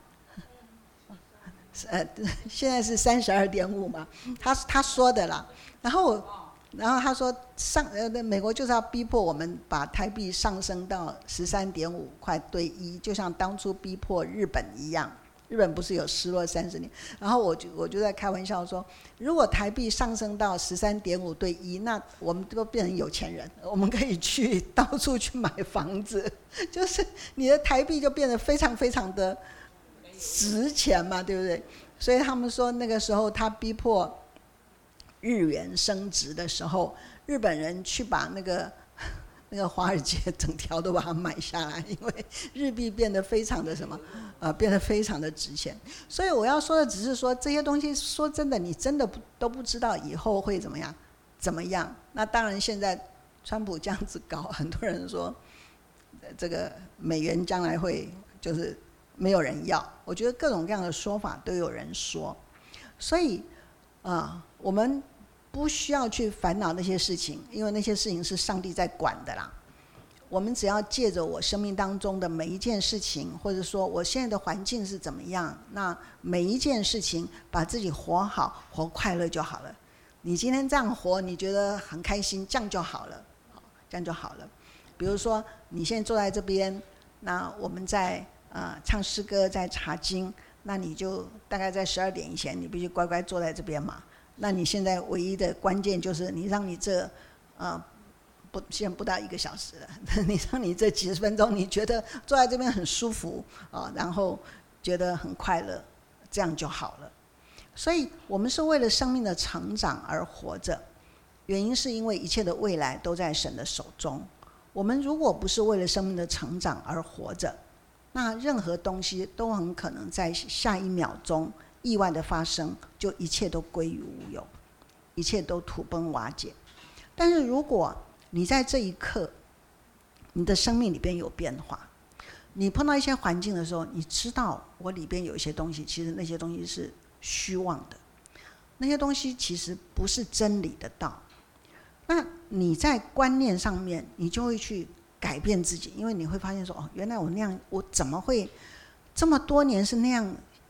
呃，现在是三十二点五嘛，他他说的啦。然后，然后他说上呃，美国就是要逼迫我们把台币上升到十三点五块对一，就像当初逼迫日本一样。日本不是有失落三十年？然后我就我就在开玩笑说，如果台币上升到十三点五对一，那我们都变成有钱人，我们可以去到处去买房子，就是你的台币就变得非常非常的值钱嘛，对不对？所以他们说那个时候他逼迫日元升值的时候，日本人去把那个那个华尔街整条都把它买下来，因为日币变得非常的什么，呃，变得非常的值钱。所以我要说的只是说这些东西，说真的，你真的不都不知道以后会怎么样，怎么样？那当然，现在川普这样子搞，很多人说这个美元将来会就是没有人要。我觉得各种各样的说法都有人说，所以啊、呃，我们不需要去烦恼那些事情，因为那些事情是上帝在管的啦。我们只要借着我生命当中的每一件事情，或者说我现在的环境是怎么样，那每一件事情把自己活好，活快乐就好了。你今天这样活，你觉得很开心，这样就好了，这样就好了。比如说你现在坐在这边，那我们在呃唱诗歌，在查经，那你就大概在十二点以前，你必须乖乖坐在这边嘛。那你现在唯一的关键就是你让你这呃不现在不到一个小时了，你让你这几十分钟你觉得坐在这边很舒服啊、呃，然后觉得很快乐，这样就好了。所以我们是为了生命的成长而活着，原因是因为一切的未来都在神的手中。我们如果不是为了生命的成长而活着，那任何东西都很可能在下一秒钟意外的发生，就一切都归于无有，一切都土崩瓦解。但是如果你在这一刻，你的生命里边有变化，你碰到一些环境的时候，你知道我里边有一些东西，其实那些东西是虚妄的，那些东西其实不是真理的道。那你在观念上面，你就会去改变自己，因为你会发现说，哦，原来我那样，我怎么会这么多年是那样？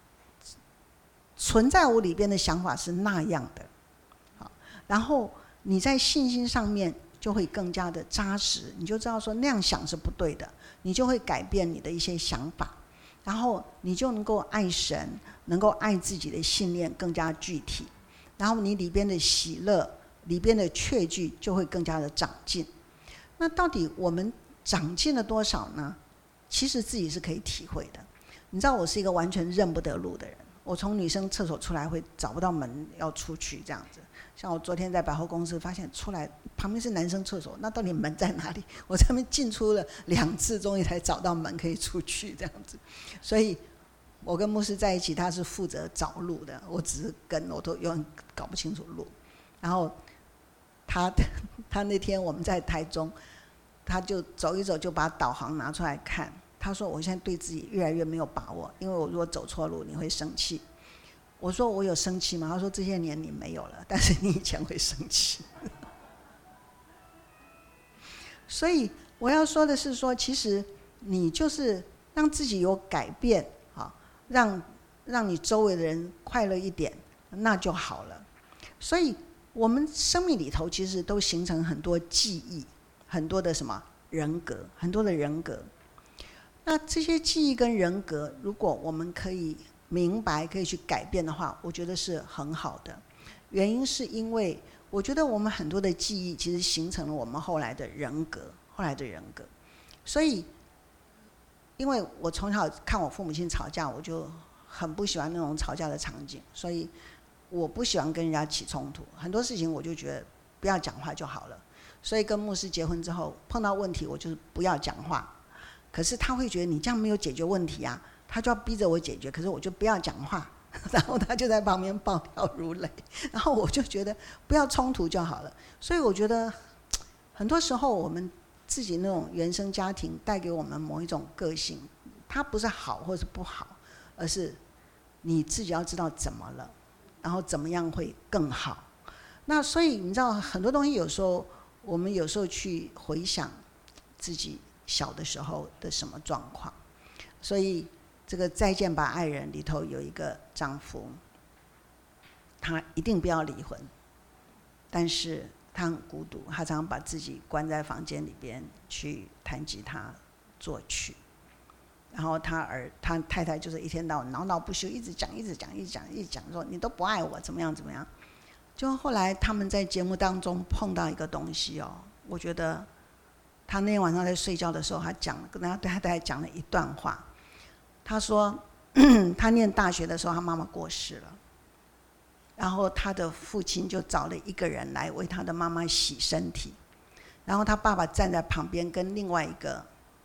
存在我里边的想法是那样的，好，然后你在信心上面就会更加的扎实，你就知道说那样想是不对的，你就会改变你的一些想法，然后你就能够爱神，能够爱自己的信念更加具体，然后你里边的喜乐，里边的确据就会更加的长进。那到底我们长进了多少呢？其实自己是可以体会的。你知道我是一个完全认不得路的人，我从女生厕所出来会找不到门要出去这样子。像我昨天在百货公司发现出来旁边是男生厕所，那到底门在哪里？我在那边进出了两次，终于才找到门可以出去这样子。所以我跟牧师在一起，他是负责找路的，我只是跟，我都永远搞不清楚路。然后他他那天我们在台中，他就走一走就把导航拿出来看，他说我现在对自己越来越没有把握，因为我如果走错路你会生气。我说我有生气吗？他说这些年你没有了，但是你以前会生气。所以我要说的是说，其实你就是让自己有改变，啊，让让你周围的人快乐一点，那就好了。所以我们生命里头其实都形成很多记忆，很多的什么人格，很多的人格。那这些记忆跟人格，如果我们可以明白，可以去改变的话，我觉得是很好的。原因是因为我觉得我们很多的记忆其实形成了我们后来的人格，后来的人格。所以因为我从小看我父母亲吵架，我就很不喜欢那种吵架的场景，所以我不喜欢跟人家起冲突，很多事情我就觉得不要讲话就好了。所以跟牧师结婚之后，碰到问题我就是不要讲话，可是他会觉得你这样没有解决问题啊，他就要逼着我解决，可是我就不要讲话，然后他就在旁边暴跳如雷，然后我就觉得不要冲突就好了。所以我觉得很多时候我们自己那种原生家庭带给我们某一种个性，它不是好或是不好，而是你自己要知道怎么了，然后怎么样会更好。那所以你知道很多东西，有时候我们有时候去回想自己小的时候的什么状况。所以这个《再见吧爱人》里头有一个丈夫，他一定不要离婚，但是他很孤独，他常常把自己关在房间里边去弹吉他作曲，然后他儿他太太就是一天到晚闹闹不休，一直讲一直讲一直讲一直讲说你都不爱我怎么样怎么样。就后来他们在节目当中碰到一个东西哦，我觉得他那天晚上在睡觉的时候，他讲跟他太太讲了一段话。他说他念大学的时候他妈妈过世了，然后他的父亲就找了一个人来为他的妈妈洗身体，然后他爸爸站在旁边跟另外一个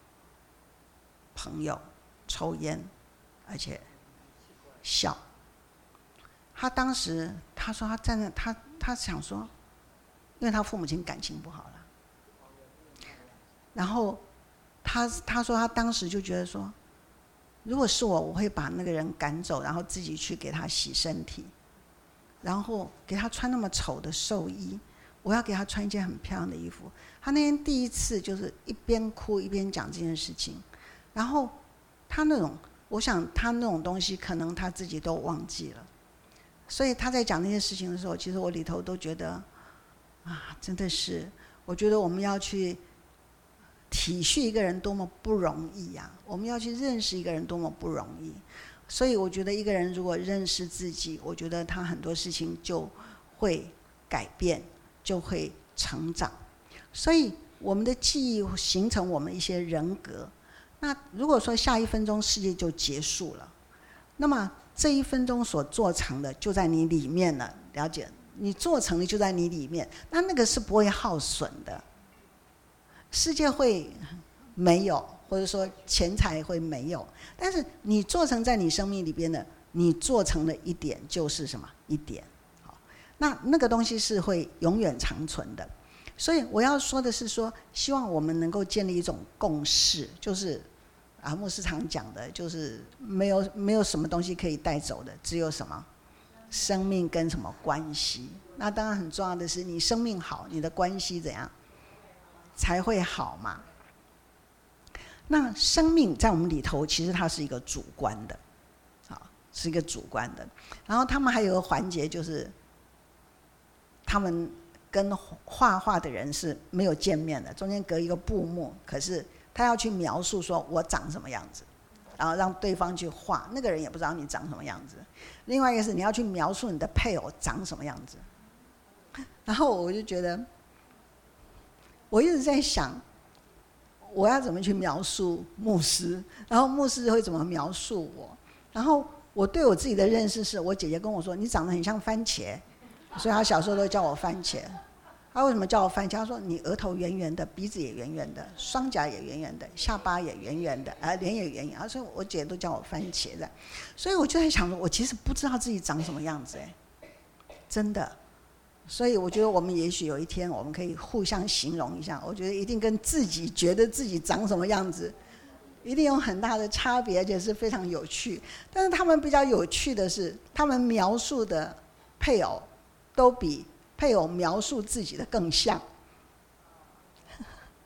朋友抽烟，而且笑。他当时他说他站在他他想说，因为他父母亲感情不好了，然后他他说他当时就觉得说，如果是我，我会把那个人赶走，然后自己去给他洗身体，然后给他穿那么丑的寿衣，我要给他穿一件很漂亮的衣服。他那天第一次就是一边哭一边讲这件事情，然后他那种，我想他那种东西可能他自己都忘记了，所以他在讲那些事情的时候，其实我里头都觉得啊，真的是，我觉得我们要去体恤一个人多么不容易呀、啊！我们要去认识一个人多么不容易。所以我觉得一个人如果认识自己，我觉得他很多事情就会改变，就会成长。所以我们的记忆形成我们一些人格。那如果说下一分钟世界就结束了，那么这一分钟所做成的就在你里面了，了解？你做成的就在你里面，那那个是不会耗损的。世界会没有，或者说钱财会没有，但是你做成在你生命里边的，你做成的一点就是什么？一点。好，那那个东西是会永远长存的。所以我要说的是说，希望我们能够建立一种共识，就是啊，牧师常讲的，就是没有没有什么东西可以带走的，只有什么生命跟什么关系。那当然很重要的是，你生命好，你的关系怎样才会好嘛？那生命在我们里头，其实它是一个主观的，啊，是一个主观的。然后他们还有个环节，就是他们跟画画的人是没有见面的，中间隔一个布幕，可是他要去描述说我长什么样子，然后让对方去画，那个人也不知道你长什么样子。另外一个是你要去描述你的配偶长什么样子。然后我就觉得，我一直在想，我要怎么去描述牧师，然后牧师会怎么描述我。然后我对我自己的认识是，我姐姐跟我说你长得很像番茄，所以她小时候都叫我番茄。她为什么叫我番茄？她说你额头圆圆的，鼻子也圆圆的，双颊也圆圆的，下巴也圆圆的，啊，脸也圆圆。所以我姐都叫我番茄的。所以我就在想说，我其实不知道自己长什么样子，哎，真的。所以我觉得我们也许有一天我们可以互相形容一下，我觉得一定跟自己觉得自己长什么样子一定有很大的差别，而且是非常有趣。但是他们比较有趣的是，他们描述的配偶都比配偶描述自己的更像。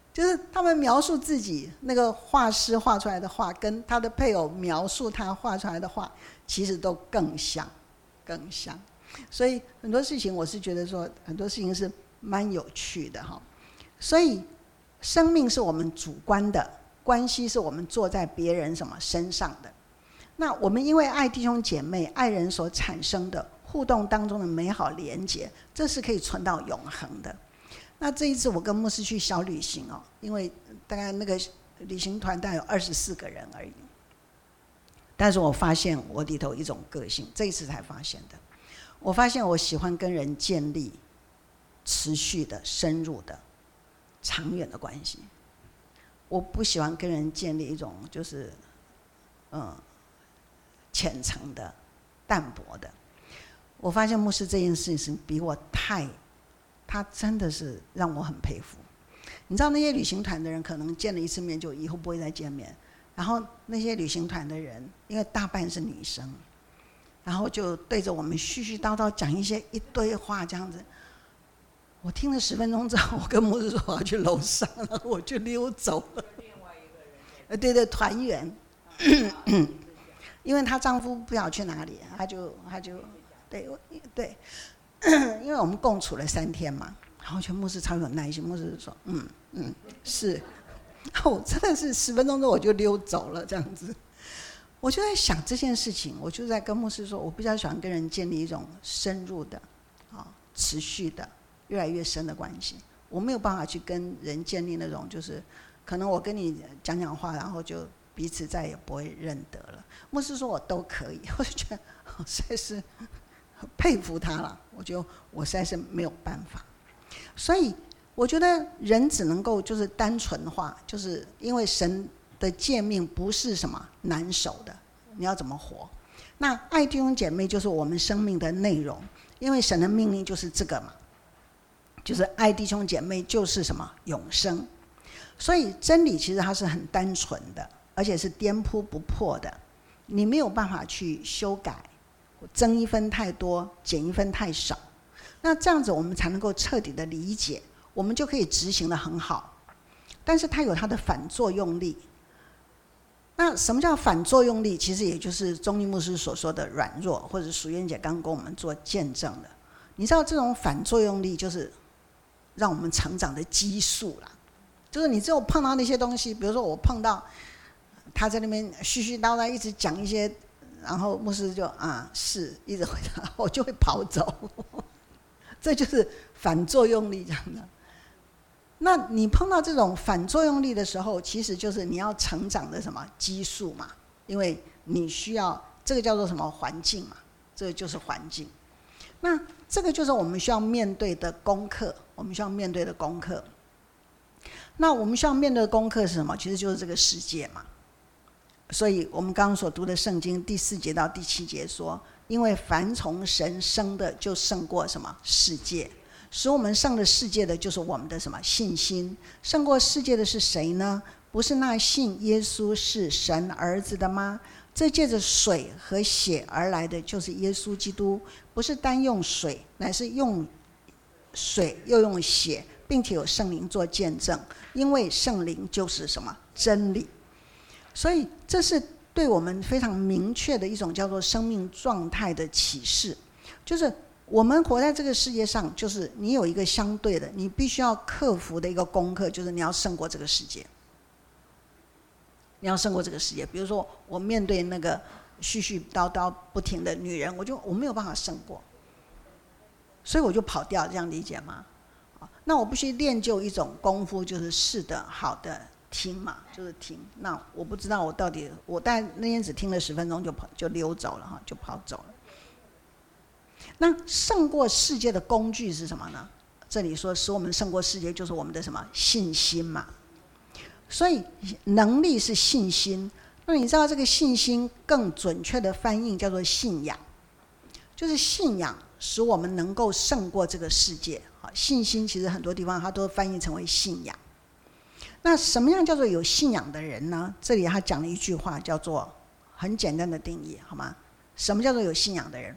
就是他们描述自己，那个画师画出来的画，跟他的配偶描述他画出来的画，其实都更像，更像。所以很多事情，我是觉得说，很多事情是蛮有趣的哈。所以，生命是我们主观的，关系是我们坐在别人什么身上的。那我们因为爱弟兄姐妹、爱人所产生的互动当中的美好连结，这是可以存到永恒的。那这一次我跟牧师去小旅行哦，因为大概那个旅行团大概有二十四个人而已，但是我发现我里头一种个性，这一次才发现的。我发现我喜欢跟人建立持续的、深入的、长远的关系。我不喜欢跟人建立一种就是嗯浅层的、淡薄的。我发现牧师这件事情比我太。他真的是让我很佩服。你知道那些旅行团的人可能见了一次面就以后不会再见面，然后那些旅行团的人因为大半是女生，然后就对着我们絮絮叨叨讲一些一堆话这样子。我听了十分钟之后，我跟牧师说我要去楼上，然后我就溜走了。呃，对对，团员，因为她丈夫不晓得去哪里，她就她就对对。因为我们共处了三天嘛，然后我觉得牧师超有耐心，牧师说嗯嗯是，我真的是十分钟之后我就溜走了这样子。我就在想这件事情，我就在跟牧师说，我比较喜欢跟人建立一种深入的、啊持续的、越来越深的关系。我没有办法去跟人建立那种就是可能我跟你讲讲话，然后就彼此再也不会认得了。牧师说我都可以，我就觉得我实在是佩服他了，我觉得我实在是没有办法。所以我觉得人只能够就是单纯化，就是因为神的诫命不是什么难守的，你要怎么活。那爱弟兄姐妹就是我们生命的内容，因为神的命令就是这个嘛，就是爱弟兄姐妹就是什么永生。所以真理其实它是很单纯的，而且是颠扑不破的，你没有办法去修改，增一分太多，减一分太少。那这样子我们才能够彻底的理解，我们就可以执行得很好。但是它有它的反作用力。那什么叫反作用力？其实也就是钟立牧师所说的软弱，或者淑燕姐刚跟我们做见证的。你知道这种反作用力就是让我们成长的激素啦。就是你只有碰到那些东西，比如说我碰到他在那边絮絮叨叨一直讲一些，然后牧师就啊是一直回答，我就会跑走。这就是反作用力这样的。那你碰到这种反作用力的时候，其实就是你要成长的什么激素嘛，因为你需要这个叫做什么环境嘛，这个就是环境。那这个就是我们需要面对的功课，我们需要面对的功课。那我们需要面对的功课是什么？其实就是这个世界嘛。所以我们刚刚所读的圣经第四节到第七节说，因为凡从神生的就胜过什么世界，使我们胜了世界的就是我们的什么信心。胜过世界的是谁呢？不是那信耶稣是神儿子的吗？这借着水和血而来的就是耶稣基督，不是单用水，乃是用水又用血，并且有圣灵做见证，因为圣灵就是什么真理。所以这是对我们非常明确的一种叫做生命状态的启示，就是我们活在这个世界上，就是你有一个相对的你必须要克服的一个功课，就是你要胜过这个世界。你要胜过这个世界，比如说我面对那个絮絮叨叨不停的女人，我就我没有办法胜过，所以我就跑掉，这样理解吗？那我必须练就一种功夫，就是是的好的听嘛，就是听。那我不知道我到底，我大概那天只听了十分钟就跑就溜走了哈，就跑走了。那胜过世界的工具是什么呢？这里说使我们胜过世界，就是我们的什么信心嘛。所以能力是信心，那你知道这个信心更准确的翻译叫做信仰，就是信仰使我们能够胜过这个世界。信心其实很多地方它都翻译成为信仰。那什么样叫做有信仰的人呢？这里他讲了一句话，叫做很简单的定义，好吗？什么叫做有信仰的人？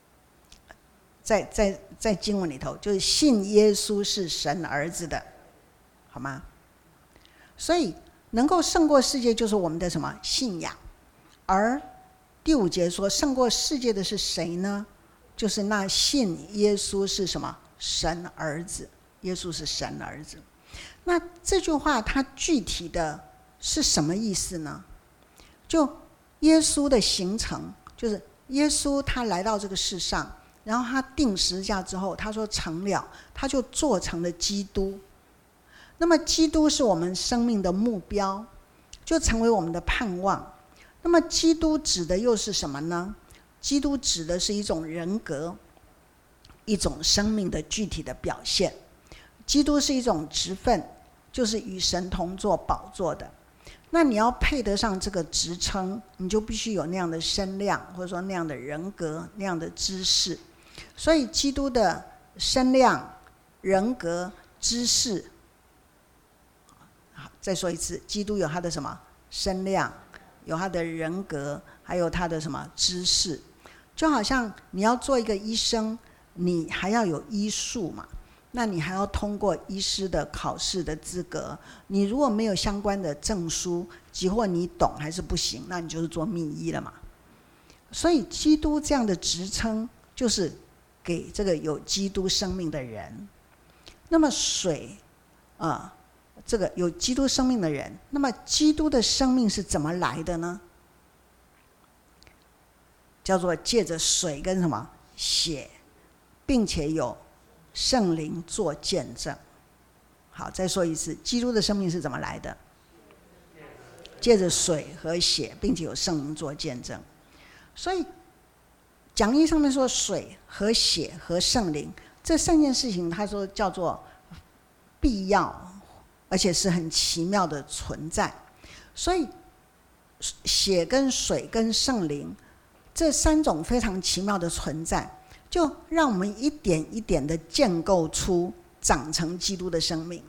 在在在经文里头，就是信耶稣是神儿子的， 好吗？所以能够胜过世界就是我们的什么信仰。而第五节说胜过世界的是谁呢？就是那信耶稣是什么神儿子，耶稣是神儿子。那这句话它具体的是什么意思呢？就耶稣的形成，就是耶稣他来到这个世上，然后他钉十字架之后，他说成了，他就做成了基督。那么基督是我们生命的目标，就成为我们的盼望。那么基督指的又是什么呢？基督指的是一种人格，一种生命的具体的表现。基督是一种职分，就是与神同坐宝座的。那你要配得上这个职称，你就必须有那样的身量，或者说那样的人格，那样的知识。所以基督的身量、人格、知识，再说一次，基督有他的什么身量，有他的人格，还有他的什么知识。就好像你要做一个医生，你还要有医术嘛，那你还要通过医师的考试的资格。你如果没有相关的证书，即或你懂还是不行，那你就是做秘医了嘛。所以基督这样的职称就是给这个有基督生命的人。那么水啊、呃，这个有基督生命的人，那么基督的生命是怎么来的呢？叫做借着水跟什么血，并且有圣灵做见证。好，再说一次，基督的生命是怎么来的？借着水和血，并且有圣灵做见证。所以讲义上面说水和血和圣灵这三件事情，他说叫做必要，而且是很奇妙的存在。所以血跟水跟圣灵这三种非常奇妙的存在，就让我们一点一点的建构出长成基督的生命。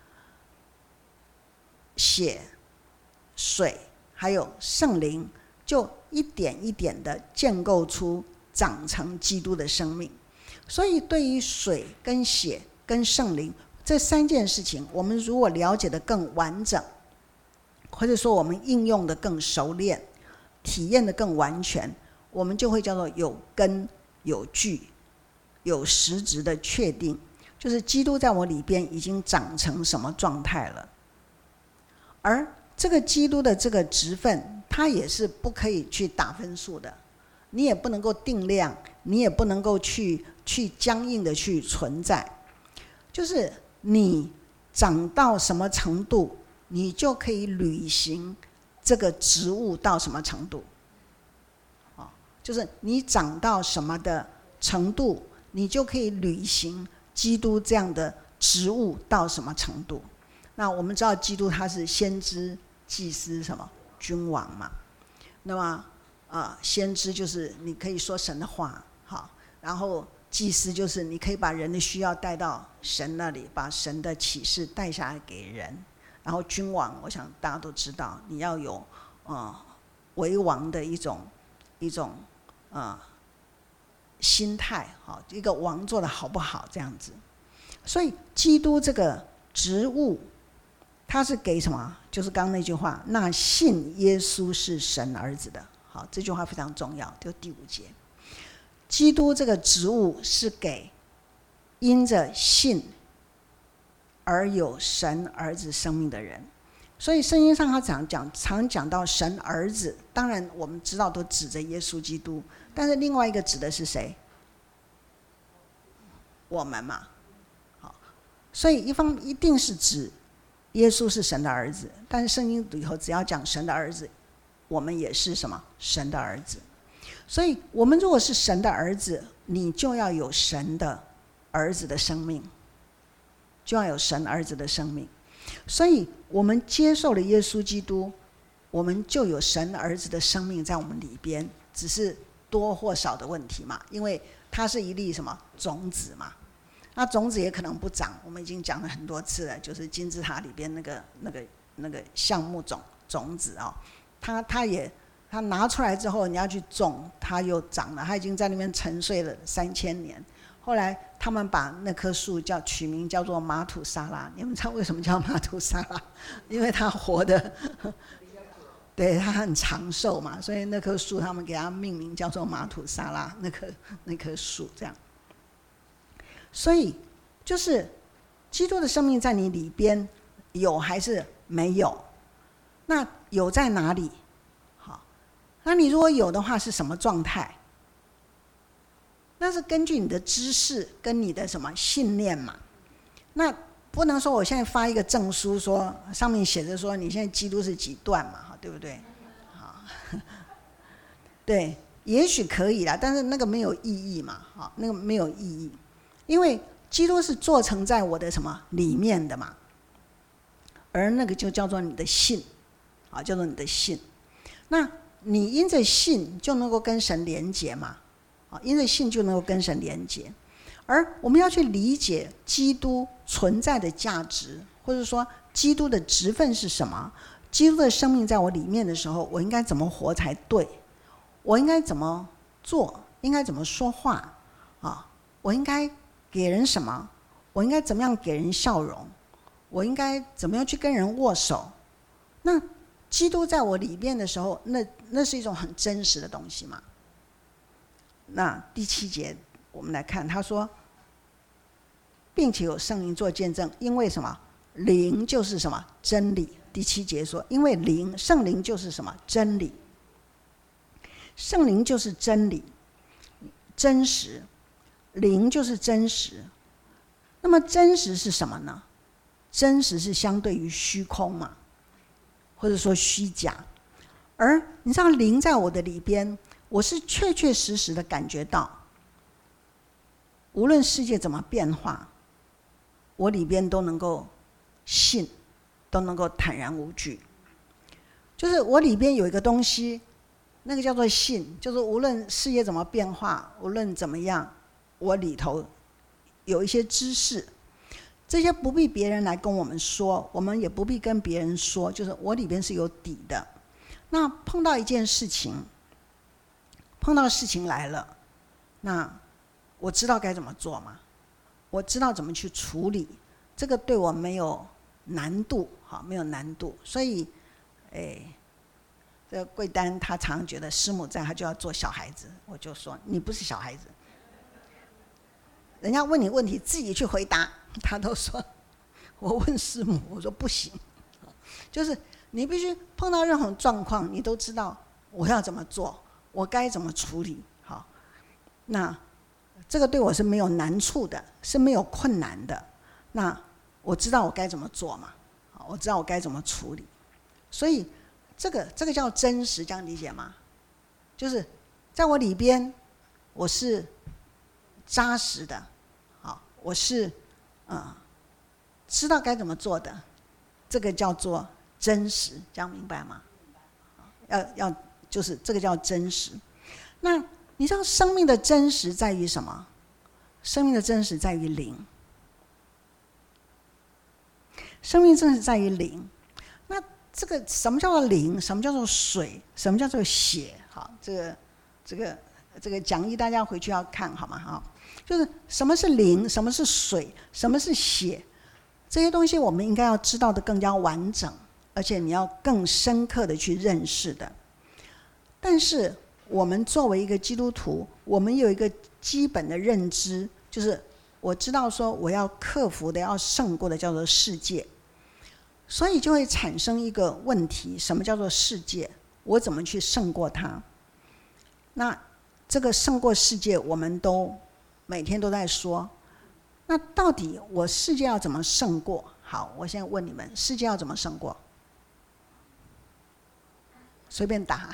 血、水还有圣灵就一点一点的建构出长成基督的生命。所以对于水跟血跟圣灵这三件事情，我们如果了解的更完整，或者说我们应用的更熟练，体验的更完全，我们就会叫做有根有据，有实质的确定，就是基督在我里边已经长成什么状态了。而这个基督的这个职分，它也是不可以去打分数的，你也不能够定量，你也不能够去去僵硬的去存在。就是你长到什么程度，你就可以履行这个职务到什么程度。就是你长到什么的程度，你就可以履行基督这样的职务到什么程度。那我们知道基督他是先知、祭司、什么君王嘛。那么呃，先知就是你可以说神的话，好，然后祭司就是你可以把人的需要带到神那里，把神的启示带下来给人。然后君王，我想大家都知道，你要有呃为王的一种一种呃心态，好，一个王做的好不好这样子。所以基督这个职务，他是给什么？就是刚刚那句话，那信耶稣是神儿子的。好，这句话非常重要，就第五节。基督这个职务是给因着信而有神儿子生命的人。所以圣经上他常讲常讲到神儿子，当然我们知道都指着耶稣基督，但是另外一个指的是谁？我们嘛。好，所以一方一定是指耶稣是神的儿子，但是圣经里头只要讲神的儿子，我们也是什么？神的儿子。所以我们如果是神的儿子，你就要有神的儿子的生命，就要有神儿子的生命。所以我们接受了耶稣基督，我们就有神儿子的生命在我们里边，只是多或少的问题嘛，因为它是一粒什么种子嘛。那种子也可能不长，我们已经讲了很多次了，就是金字塔里边那个那个那个橡木种种子哦，它它也它拿出来之后，你要去种，它又长了，它已经在那边沉睡了三千年，后后来他们把那棵树叫取名叫做马土沙拉。你们知道为什么叫马土沙拉？因为它活的，对，它很长寿嘛，所以那棵树他们给它命名叫做马土沙拉，那棵那棵树这样。所以就是基督的生命在你里边有还是没有？那有在哪里？好，那你如果有的话是什么状态？那是根据你的知识跟你的什么信念嘛。那不能说我现在发一个证书说上面写着说你现在基督是几段嘛，对不对？好，对，也许可以啦，但是那个没有意义嘛，好，那个没有意义，因为基督是做成在我的什么里面的嘛，而那个就叫做你的信，啊，叫做你的信。那你因着信就能够跟神连结嘛。因着信就能够跟神连结，而我们要去理解基督存在的价值，或者说基督的职分是什么，基督的生命在我里面的时候，我应该怎么活才对，我应该怎么做，应该怎么说话啊？我应该给人什么？我应该怎么样给人笑容？我应该怎么样去跟人握手？那基督在我里面的时候，那那是一种很真实的东西嘛。那第七节我们来看，他说并且有圣灵做见证，因为什么？灵就是什么？真理。第七节说因为灵，圣灵就是什么？真理。圣灵就是真理，真实，灵就是真实。那么真实是什么呢？真实是相对于虚空嘛，或者说虚假。而你知道灵在我的里边，我是确确实实的感觉到，无论世界怎么变化，我里边都能够信，都能够坦然无惧。就是我里边有一个东西，那个叫做信，就是无论世界怎么变化，无论怎么样，我里头有一些知识，这些不必别人来跟我们说，我们也不必跟别人说，就是我里边是有底的。那碰到一件事情，碰到事情来了，那我知道该怎么做嘛，我知道怎么去处理，这个对我没有难度，好，没有难度。所以，哎，这个贵丹他常觉得师母在，他就要做小孩子，我就说你不是小孩子，人家问你问题自己去回答，他都说我问师母，我说不行，就是你必须碰到任何状况，你都知道我要怎么做。我该怎么处理？好，那这个对我是没有难处的，是没有困难的。那我知道我该怎么做嘛？好，我知道我该怎么处理。所以这个这个叫真实，这样理解吗？就是在我里边，我是扎实的，好，我是呃知道该怎么做的。这个叫做真实，这样明白吗？要要。就是这个叫真实。那你知道生命的真实在于什么？生命的真实在于灵。生命真实在于灵。那这个什么叫做灵？什么叫做水？什么叫做血？好，这个这个这个讲义大家回去要看好吗？哈，就是什么是灵，什么是水，什么是血，这些东西我们应该要知道的更加完整，而且你要更深刻的去认识的。但是我们作为一个基督徒，我们有一个基本的认知，就是我知道说我要克服的、要胜过的叫做世界，所以就会产生一个问题：什么叫做世界？我怎么去胜过它？那这个胜过世界，我们都每天都在说。那到底我世界要怎么胜过？好，我现在问你们，世界要怎么胜过？随便答。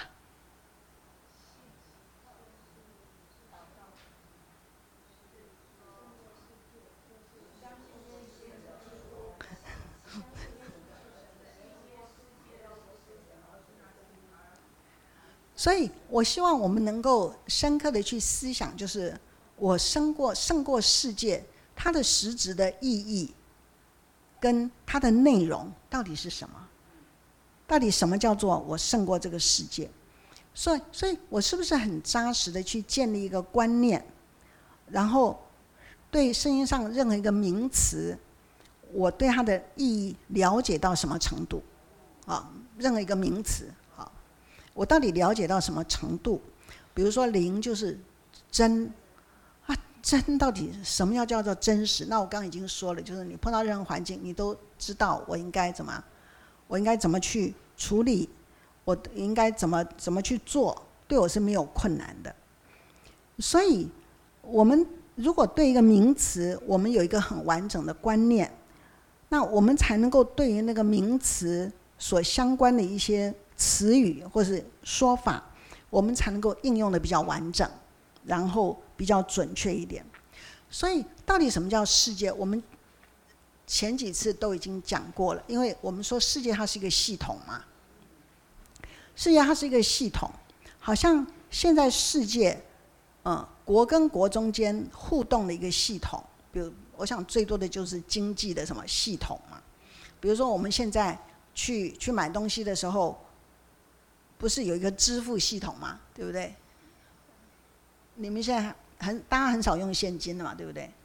所以我希望我们能够深刻的去思想，就是我胜过胜过世界，它的实质的意义跟它的内容到底是什么？到底什么叫做我胜过这个世界？所以，所以我是不是很扎实的去建立一个观念，然后对圣经上任何一个名词，我对它的意义了解到什么程度啊？任何一个名词啊，我到底了解到什么程度？比如说灵就是真啊，真到底什么要叫做真实？那我刚刚已经说了，就是你碰到任何环境，你都知道我应该怎么，我应该怎么去处理，我应该怎么怎么去做，对我是没有困难的。所以我们如果对一个名词我们有一个很完整的观念，那我们才能够对于那个名词所相关的一些词语或是说法，我们才能够应用的比较完整，然后比较准确一点。所以到底什么叫世界，我们前几次都已经讲过了，因为我们说世界它是一个系统嘛，世界它是一个系统，好像现在世界嗯，国跟国中间互动的一个系统，比如我想最多的就是经济的什么系统嘛。比如说我们现在去去买东西的时候，不是有一个支付系统嘛，对不对？你们现在很大家很少用现金了嘛，对不对？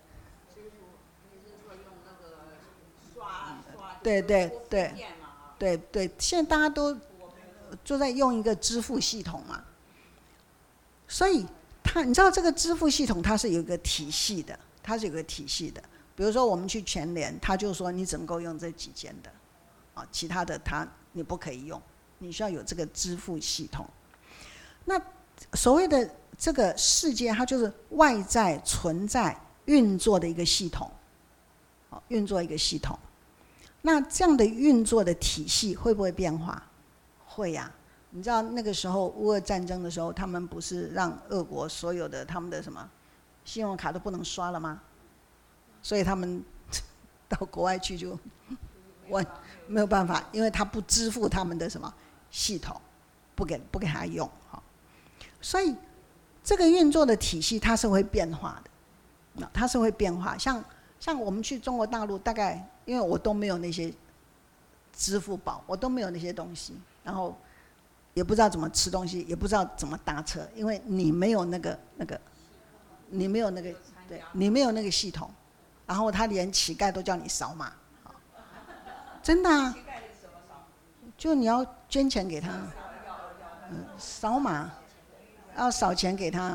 对对对对对，现在大家都就在用一个支付系统嘛，所以它，你知道这个支付系统它是有一个体系的，它是有个体系的。比如说我们去全联，他就说你只能够用这几间的，啊，其他的他你不可以用，你需要有这个支付系统。那所谓的这个世界，它就是外在存在运作的一个系统，啊，运作一个系统。那这样的运作的体系会不会变化？会呀、啊。你知道那个时候乌俄战争的时候，他们不是让俄国所有的他们的什么信用卡都不能刷了吗？所以他们到国外去就完没有办法，因为他不支付他们的什么系统，不给不给他用。所以这个运作的体系它是会变化的，它是会变化。像像我们去中国大陆，大概因为我都没有那些支付宝，我都没有那些东西，然后也不知道怎么吃东西，也不知道怎么搭车，因为你没有那个那个，你没有那个，对，你没有那个系统，然后他连乞丐都叫你扫码，真的啊，就你要捐钱给他，嗯，扫码，要扫钱给他，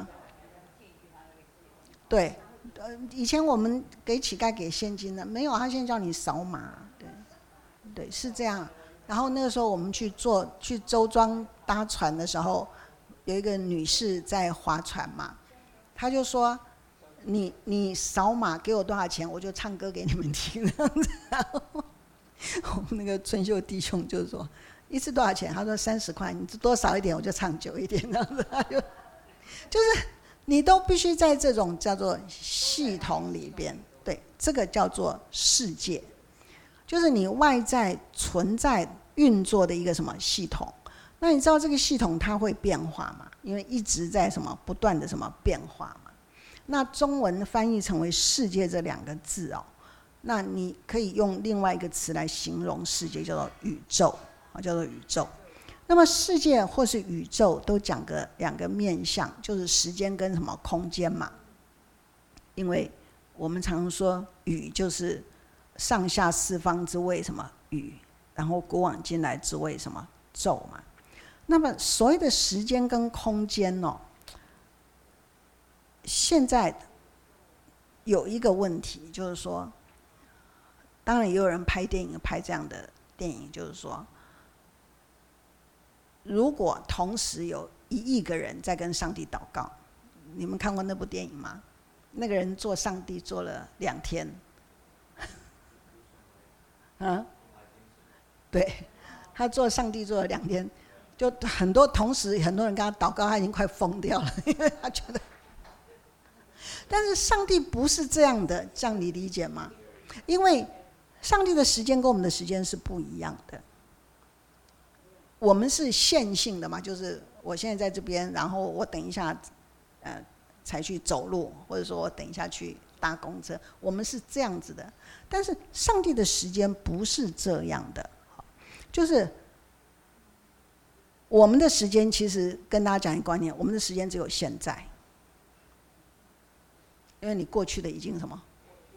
对，呃，以前我们给乞丐给现金的，没有，他现在叫你扫码，对，对，是这样。然后那个时候我们去坐去周庄搭船的时候，有一个女士在划船嘛，她就说：“你你扫码给我多少钱，我就唱歌给你们听。”然后我们那个春秀弟兄就说：“一次多少钱？”他说：“三十块，你多少一点我就唱久一点。”这样子，他就就是你都必须在这种叫做系统里边，对，这个叫做世界。就是你外在存在运作的一个什么系统，那你知道这个系统它会变化吗？因为一直在什么不断的什么变化嘛。那中文翻译成为世界这两个字哦，那你可以用另外一个词来形容世界，叫做宇宙，叫做宇宙。那么世界或是宇宙都讲个两个面向，就是时间跟什么空间嘛。因为我们常说宇就是上下四方之谓什么宇，然后古往今来之谓什么宙嘛。那么所谓的时间跟空间哦，现在有一个问题，就是说，当然也有人拍电影拍这样的电影，就是说，如果同时有一亿个人在跟上帝祷告，你们看过那部电影吗？那个人做上帝做了两天。啊，对，他做上帝做了两天，就很多同时很多人跟他祷告，他已经快疯掉了，因为他觉得。但是上帝不是这样的，这样你理解吗？因为上帝的时间跟我们的时间是不一样的。我们是线性的嘛，就是我现在在这边，然后我等一下，呃，才去走路，或者说我等一下去搭公车，我们是这样子的。但是上帝的时间不是这样的，就是我们的时间其实跟大家讲一个观念，我们的时间只有现在， 因为你过去的已经什么，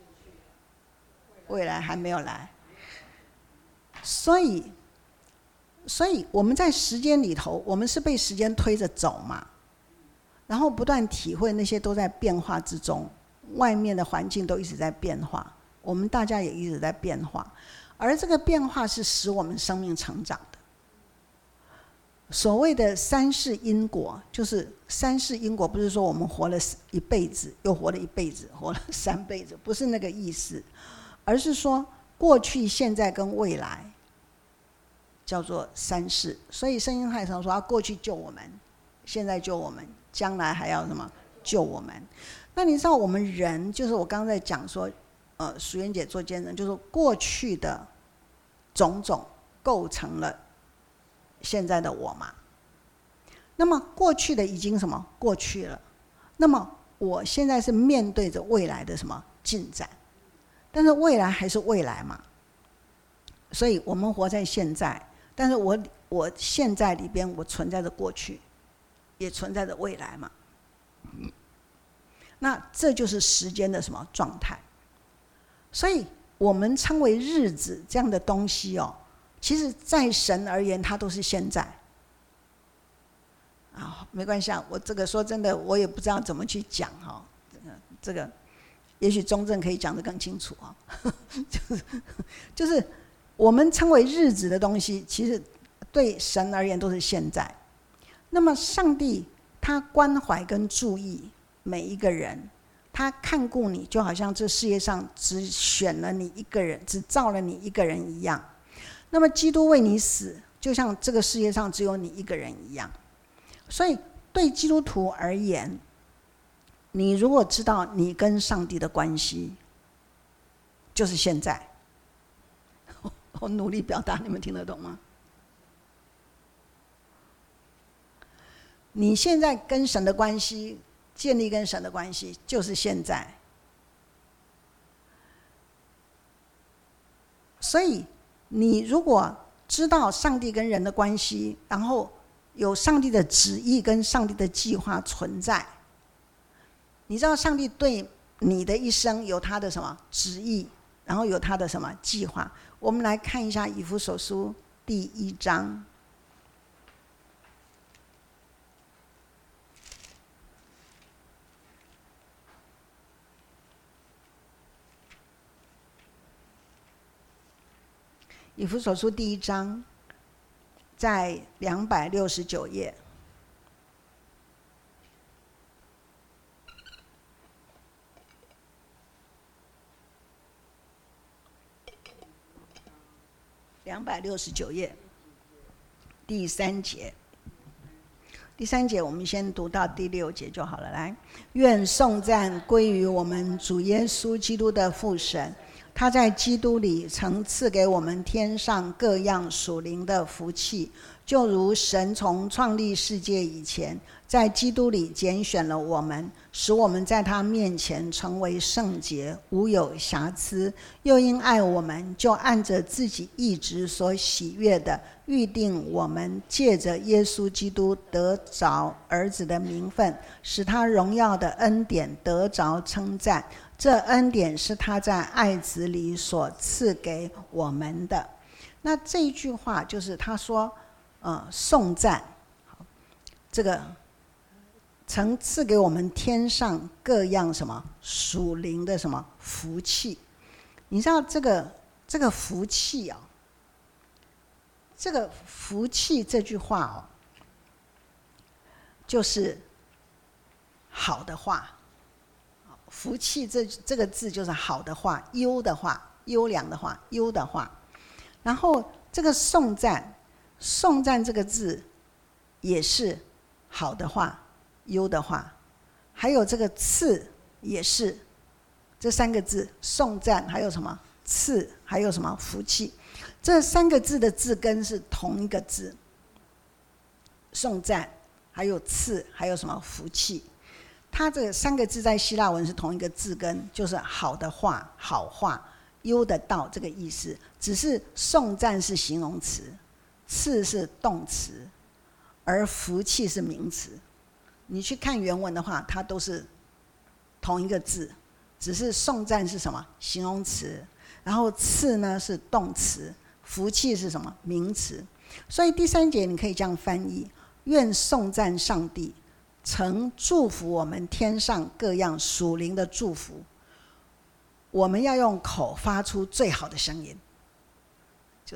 未来还没有来，所以，所以我们在时间里头，我们是被时间推着走嘛，然后不断体会那些都在变化之中，外面的环境都一直在变化，我们大家也一直在变化，而这个变化是使我们生命成长的。所谓的三世因果，就是三世因果，不是说我们活了一辈子，又活了一辈子，活了三辈子，不是那个意思，而是说过去、现在跟未来叫做三世。所以圣经还常说，他过去救我们，现在救我们，将来还要什么救我们。那你知道我们人，就是我刚才在讲说，呃，淑媛姐做见证，就是过去的种种构成了现在的我嘛。那么过去的已经什么过去了，那么我现在是面对着未来的什么进展，但是未来还是未来嘛，所以我们活在现在，但是我我现在里边我存在着过去，也存在着未来嘛。那这就是时间的什么状态？所以我们称为日子这样的东西哦，其实在神而言，它都是现在。啊，没关系啊，我这个说真的，我也不知道怎么去讲哈、哦。这个这个，也许中正可以讲得更清楚啊、哦。就是就是我们称为日子的东西，其实对神而言都是现在。那么上帝他关怀跟注意每一个人，他看顾你，就好像这世界上只选了你一个人，只造了你一个人一样。那么基督为你死，就像这个世界上只有你一个人一样。所以对基督徒而言，你如果知道你跟上帝的关系，就是现在。我努力表达，你们听得懂吗？你现在跟神的关系，建立跟神的关系，就是现在。所以你如果知道上帝跟人的关系，然后有上帝的旨意跟上帝的计划存在，你知道上帝对你的一生有他的什么旨意，然后有他的什么计划。我们来看一下以弗所书第一章。以弗所书第一章在两百六十九页。两百六十九页，第三节。第三节我们先读到第六节就好了。来，愿颂赞归于我们主耶稣基督的父神，他在基督里曾赐给我们天上各样属灵的福气，就如神从创立世界以前，在基督里拣选了我们，使我们在他面前成为圣洁，无有瑕疵。又因爱我们，就按着自己意志所喜悦的，预定我们借着耶稣基督得着儿子的名分，使他荣耀的恩典得着称赞。这恩典是他在爱子里所赐给我们的。那这一句话就是他说，呃，颂赞，这个曾赐给我们天上各样什么属灵的什么福气。你知道这个这个福气啊，这个福气这句话哦，就是好的话。福气这这个字就是好的话，优的话，优良的话，优的话。然后这个颂赞，颂赞这个字也是好的话，优的话。还有这个赐也是，这三个字，颂赞还有什么赐，还有什么福气，这三个字的字根是同一个字。颂赞还有赐还有什么福气，它这三个字在希腊文是同一个字根，就是好的话、好话、优的道这个意思。只是颂赞是形容词，赐是动词，而福气是名词。你去看原文的话，它都是同一个字，只是颂赞是什么？形容词，然后赐呢是动词，福气是什么？名词。所以第三节你可以这样翻译：愿颂赞上帝，曾祝福我们天上各样属灵的祝福。我们要用口发出最好的声音，就是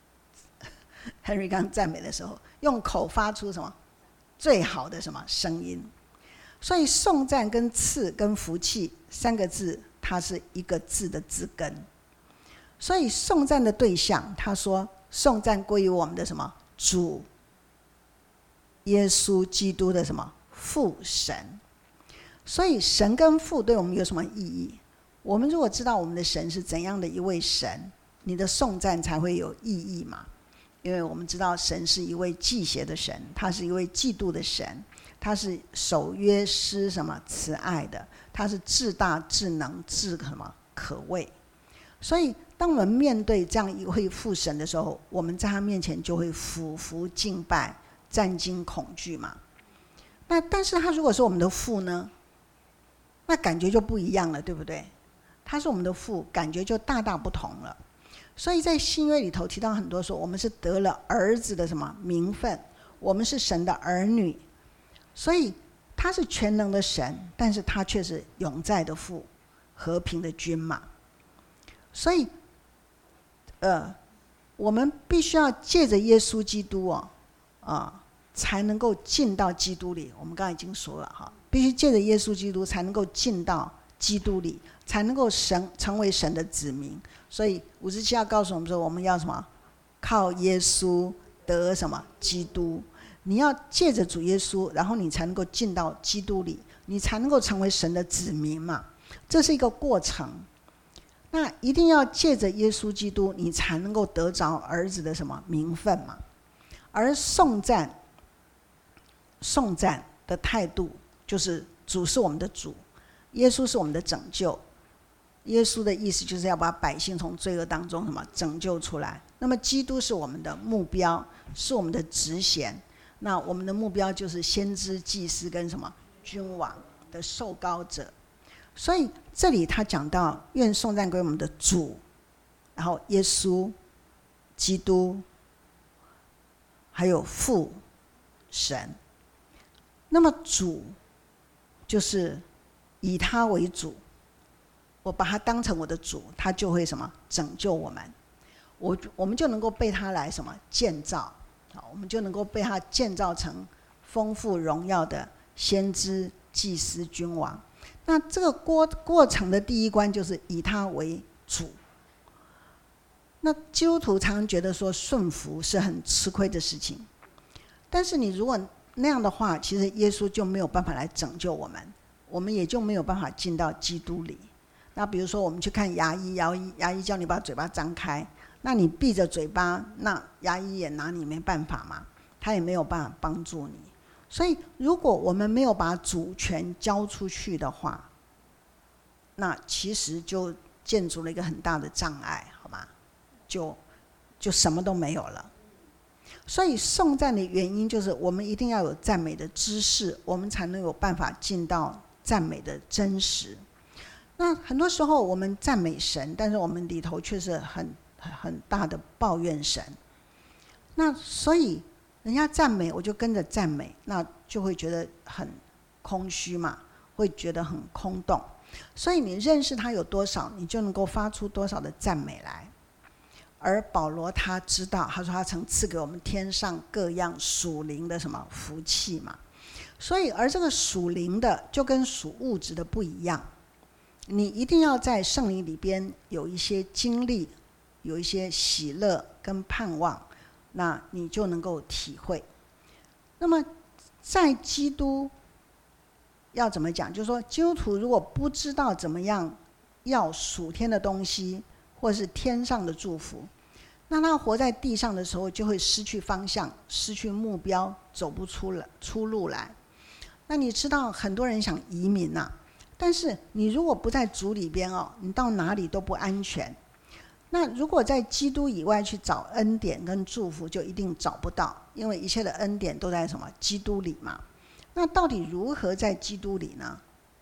Henry 刚赞美的时候，用口发出什么？最好的什么声音？所以颂赞跟赐跟福气三个字，它是一个字的字根。所以颂赞的对象，他说颂赞归于我们的什么？主耶稣基督的什么？父神。所以神跟父对我们有什么意义？我们如果知道我们的神是怎样的一位神，你的颂赞才会有意义嘛。因为我们知道神是一位忌邪的神，他是一位嫉妒的神，他是守约施什么慈爱的，他是至大至能至什么可畏。所以当我们面对这样一位父神的时候，我们在他面前就会俯伏敬拜，战惊恐惧嘛。那但是他如果是我们的父呢，那感觉就不一样了，对不对？他是我们的父，感觉就大大不同了。所以在新约里头提到很多说，我们是得了儿子的什么名分，我们是神的儿女。所以他是全能的神，但是他却是永在的父，和平的君嘛。所以呃，我们必须要借着耶稣基督哦，啊，才能够进到基督里。我们刚才已经说了哈，必须借着耶稣基督才能够进到基督里，才能够神成为神的子民。所以五十七号告诉我们说，我们要什么？靠耶稣得什么？基督。你要借着主耶稣，然后你才能够进到基督里，你才能够成为神的子民嘛。这是一个过程。那一定要借着耶稣基督，你才能够得着儿子的什么名分嘛。而颂赞，颂赞的态度就是主是我们的主，耶稣是我们的拯救。耶稣的意思就是要把百姓从罪恶当中什么拯救出来。那么基督是我们的目标，是我们的职衔。那我们的目标就是先知、祭司跟什么君王的受膏者。所以这里他讲到愿颂赞归我们的主，然后耶稣基督还有父神。那么主就是以他为主，我把他当成我的主，他就会什么拯救我们，我我们就能够被他来什么建造，好，我们就能够被他建造成丰富荣耀的先知、祭司、君王。那这个过过程的第一关就是以他为主。那基督徒常常觉得说顺服是很吃亏的事情，但是你如果那样的话，其实耶稣就没有办法来拯救我们，我们也就没有办法进到基督里。那比如说我们去看牙医，牙医牙医叫你把嘴巴张开，那你闭着嘴巴，那牙医也拿你没办法嘛，他也没有办法帮助你。所以如果我们没有把主权交出去的话，那其实就建筑了一个很大的障碍，好吗？就就什么都没有了。所以颂赞的原因就是我们一定要有赞美的知识，我们才能有办法进到赞美的真实。那很多时候我们赞美神，但是我们里头却是很很大的抱怨神。那所以人家赞美我就跟着赞美，那就会觉得很空虚嘛，会觉得很空洞。所以你认识他有多少，你就能够发出多少的赞美来。而保罗他知道，他说他曾赐给我们天上各样属灵的什么福气嘛。所以而这个属灵的就跟属物质的不一样，你一定要在圣灵里边有一些经历，有一些喜乐跟盼望，那你就能够体会。那么在基督要怎么讲，就是说基督徒如果不知道怎么样要属天的东西或是天上的祝福，那他活在地上的时候就会失去方向，失去目标，走不出来出路来。那你知道很多人想移民啊，但是你如果不在主里边哦，你到哪里都不安全。那如果在基督以外去找恩典跟祝福，就一定找不到，因为一切的恩典都在什么基督里嘛。那到底如何在基督里呢？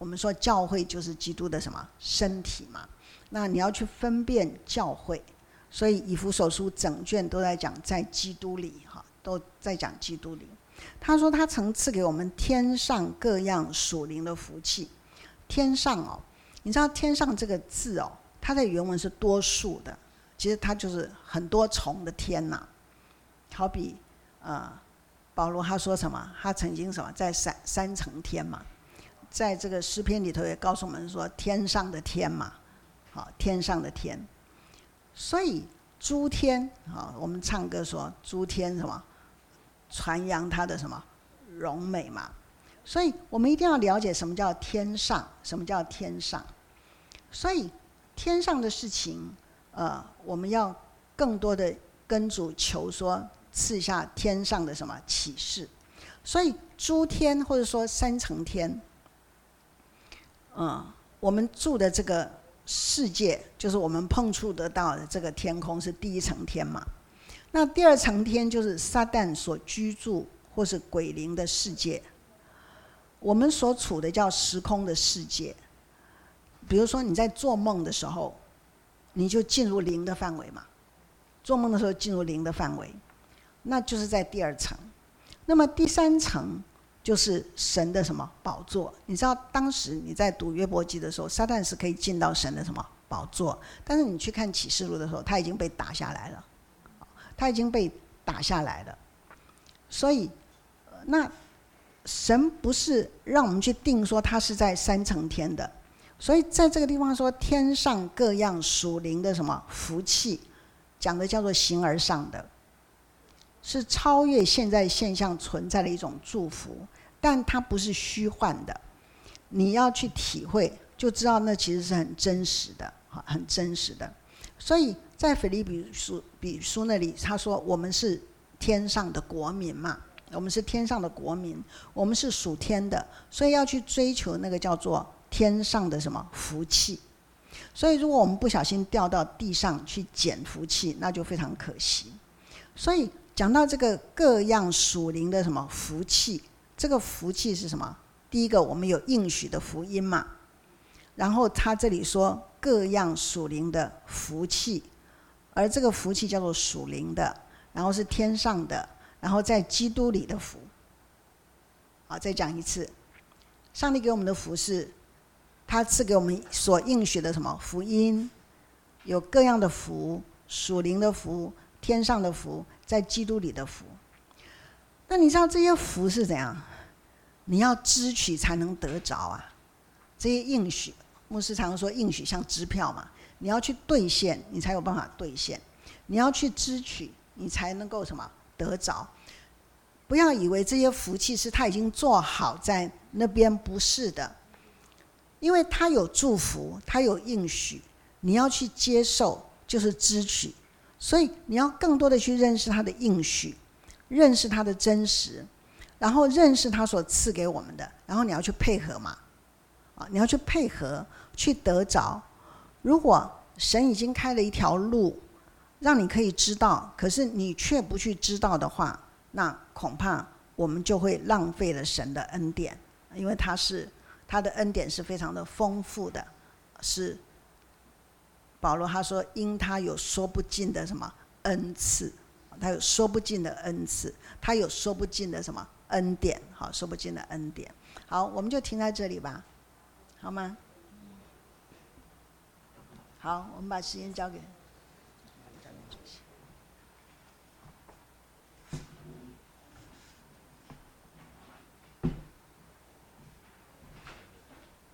我们说教会就是基督的什么身体嘛，那你要去分辨教会，所以以弗所书整卷都在讲在基督里，都在讲基督里。他说他曾赐给我们天上各样属灵的福气。天上哦，你知道天上这个字哦，它的原文是多数的，其实它就是很多重的天呐、啊。好比呃，保罗他说什么？他曾经什么在三三层天嘛，在这个诗篇里头也告诉我们说天上的天嘛，好，天上的天。所以诸天啊，我们唱歌说诸天什么？传扬他的什么荣美嘛，所以我们一定要了解什么叫天上，什么叫天上。所以天上的事情，呃，我们要更多的跟主求说，赐下天上的什么启示。所以诸天或者说三层天，嗯、呃，我们住的这个世界，就是我们碰触得到的这个天空是第一层天嘛。那第二层天就是撒旦所居住或是鬼灵的世界，我们所处的叫时空的世界。比如说你在做梦的时候，你就进入灵的范围嘛，做梦的时候进入灵的范围，那就是在第二层。那么第三层就是神的什么宝座。你知道当时你在读约伯记的时候，撒旦是可以进到神的什么宝座，但是你去看启示录的时候，他已经被打下来了。他已经被打下来了，所以那神不是让我们去定说他是在三层天的，所以在这个地方说天上各样属灵的什么福气，讲的叫做形而上的，是超越现在现象存在的一种祝福，但它不是虚幻的，你要去体会就知道那其实是很真实的，很真实的。所以在腓立比书比书那里他说我们是天上的国民嘛，我们是天上的国民，我们是属天的，所以要去追求那个叫做天上的什么福气。所以如果我们不小心掉到地上去捡福气，那就非常可惜。所以讲到这个各样属灵的什么福气，这个福气是什么？第一个我们有应许的福音嘛，然后他这里说各样属灵的福气，而这个福气叫做属灵的，然后是天上的，然后在基督里的福。好，再讲一次，上帝给我们的福是他赐给我们所应许的什么福音，有各样的福，属灵的福，天上的福，在基督里的福。那你知道这些福是怎样？你要支取才能得着啊，这些应许，牧师常说应许像支票嘛，你要去兑现，你才有办法兑现；你要去支取，你才能够什么得着。不要以为这些福气是他已经做好在那边，不是的，因为他有祝福，他有应许，你要去接受就是支取。所以你要更多的去认识他的应许，认识他的真实，然后认识他所赐给我们的，然后你要去配合嘛，啊，你要去配合去得着。如果神已经开了一条路让你可以知道，可是你却不去知道的话，那恐怕我们就会浪费了神的恩典，因为他是他的恩典是非常的丰富的，是保罗他说因他有说不尽的什么恩赐，他有说不尽的恩赐，他有说不尽的什么恩典，好，说不尽的恩典。好，我们就停在这里吧，好吗？好，我们把时间交给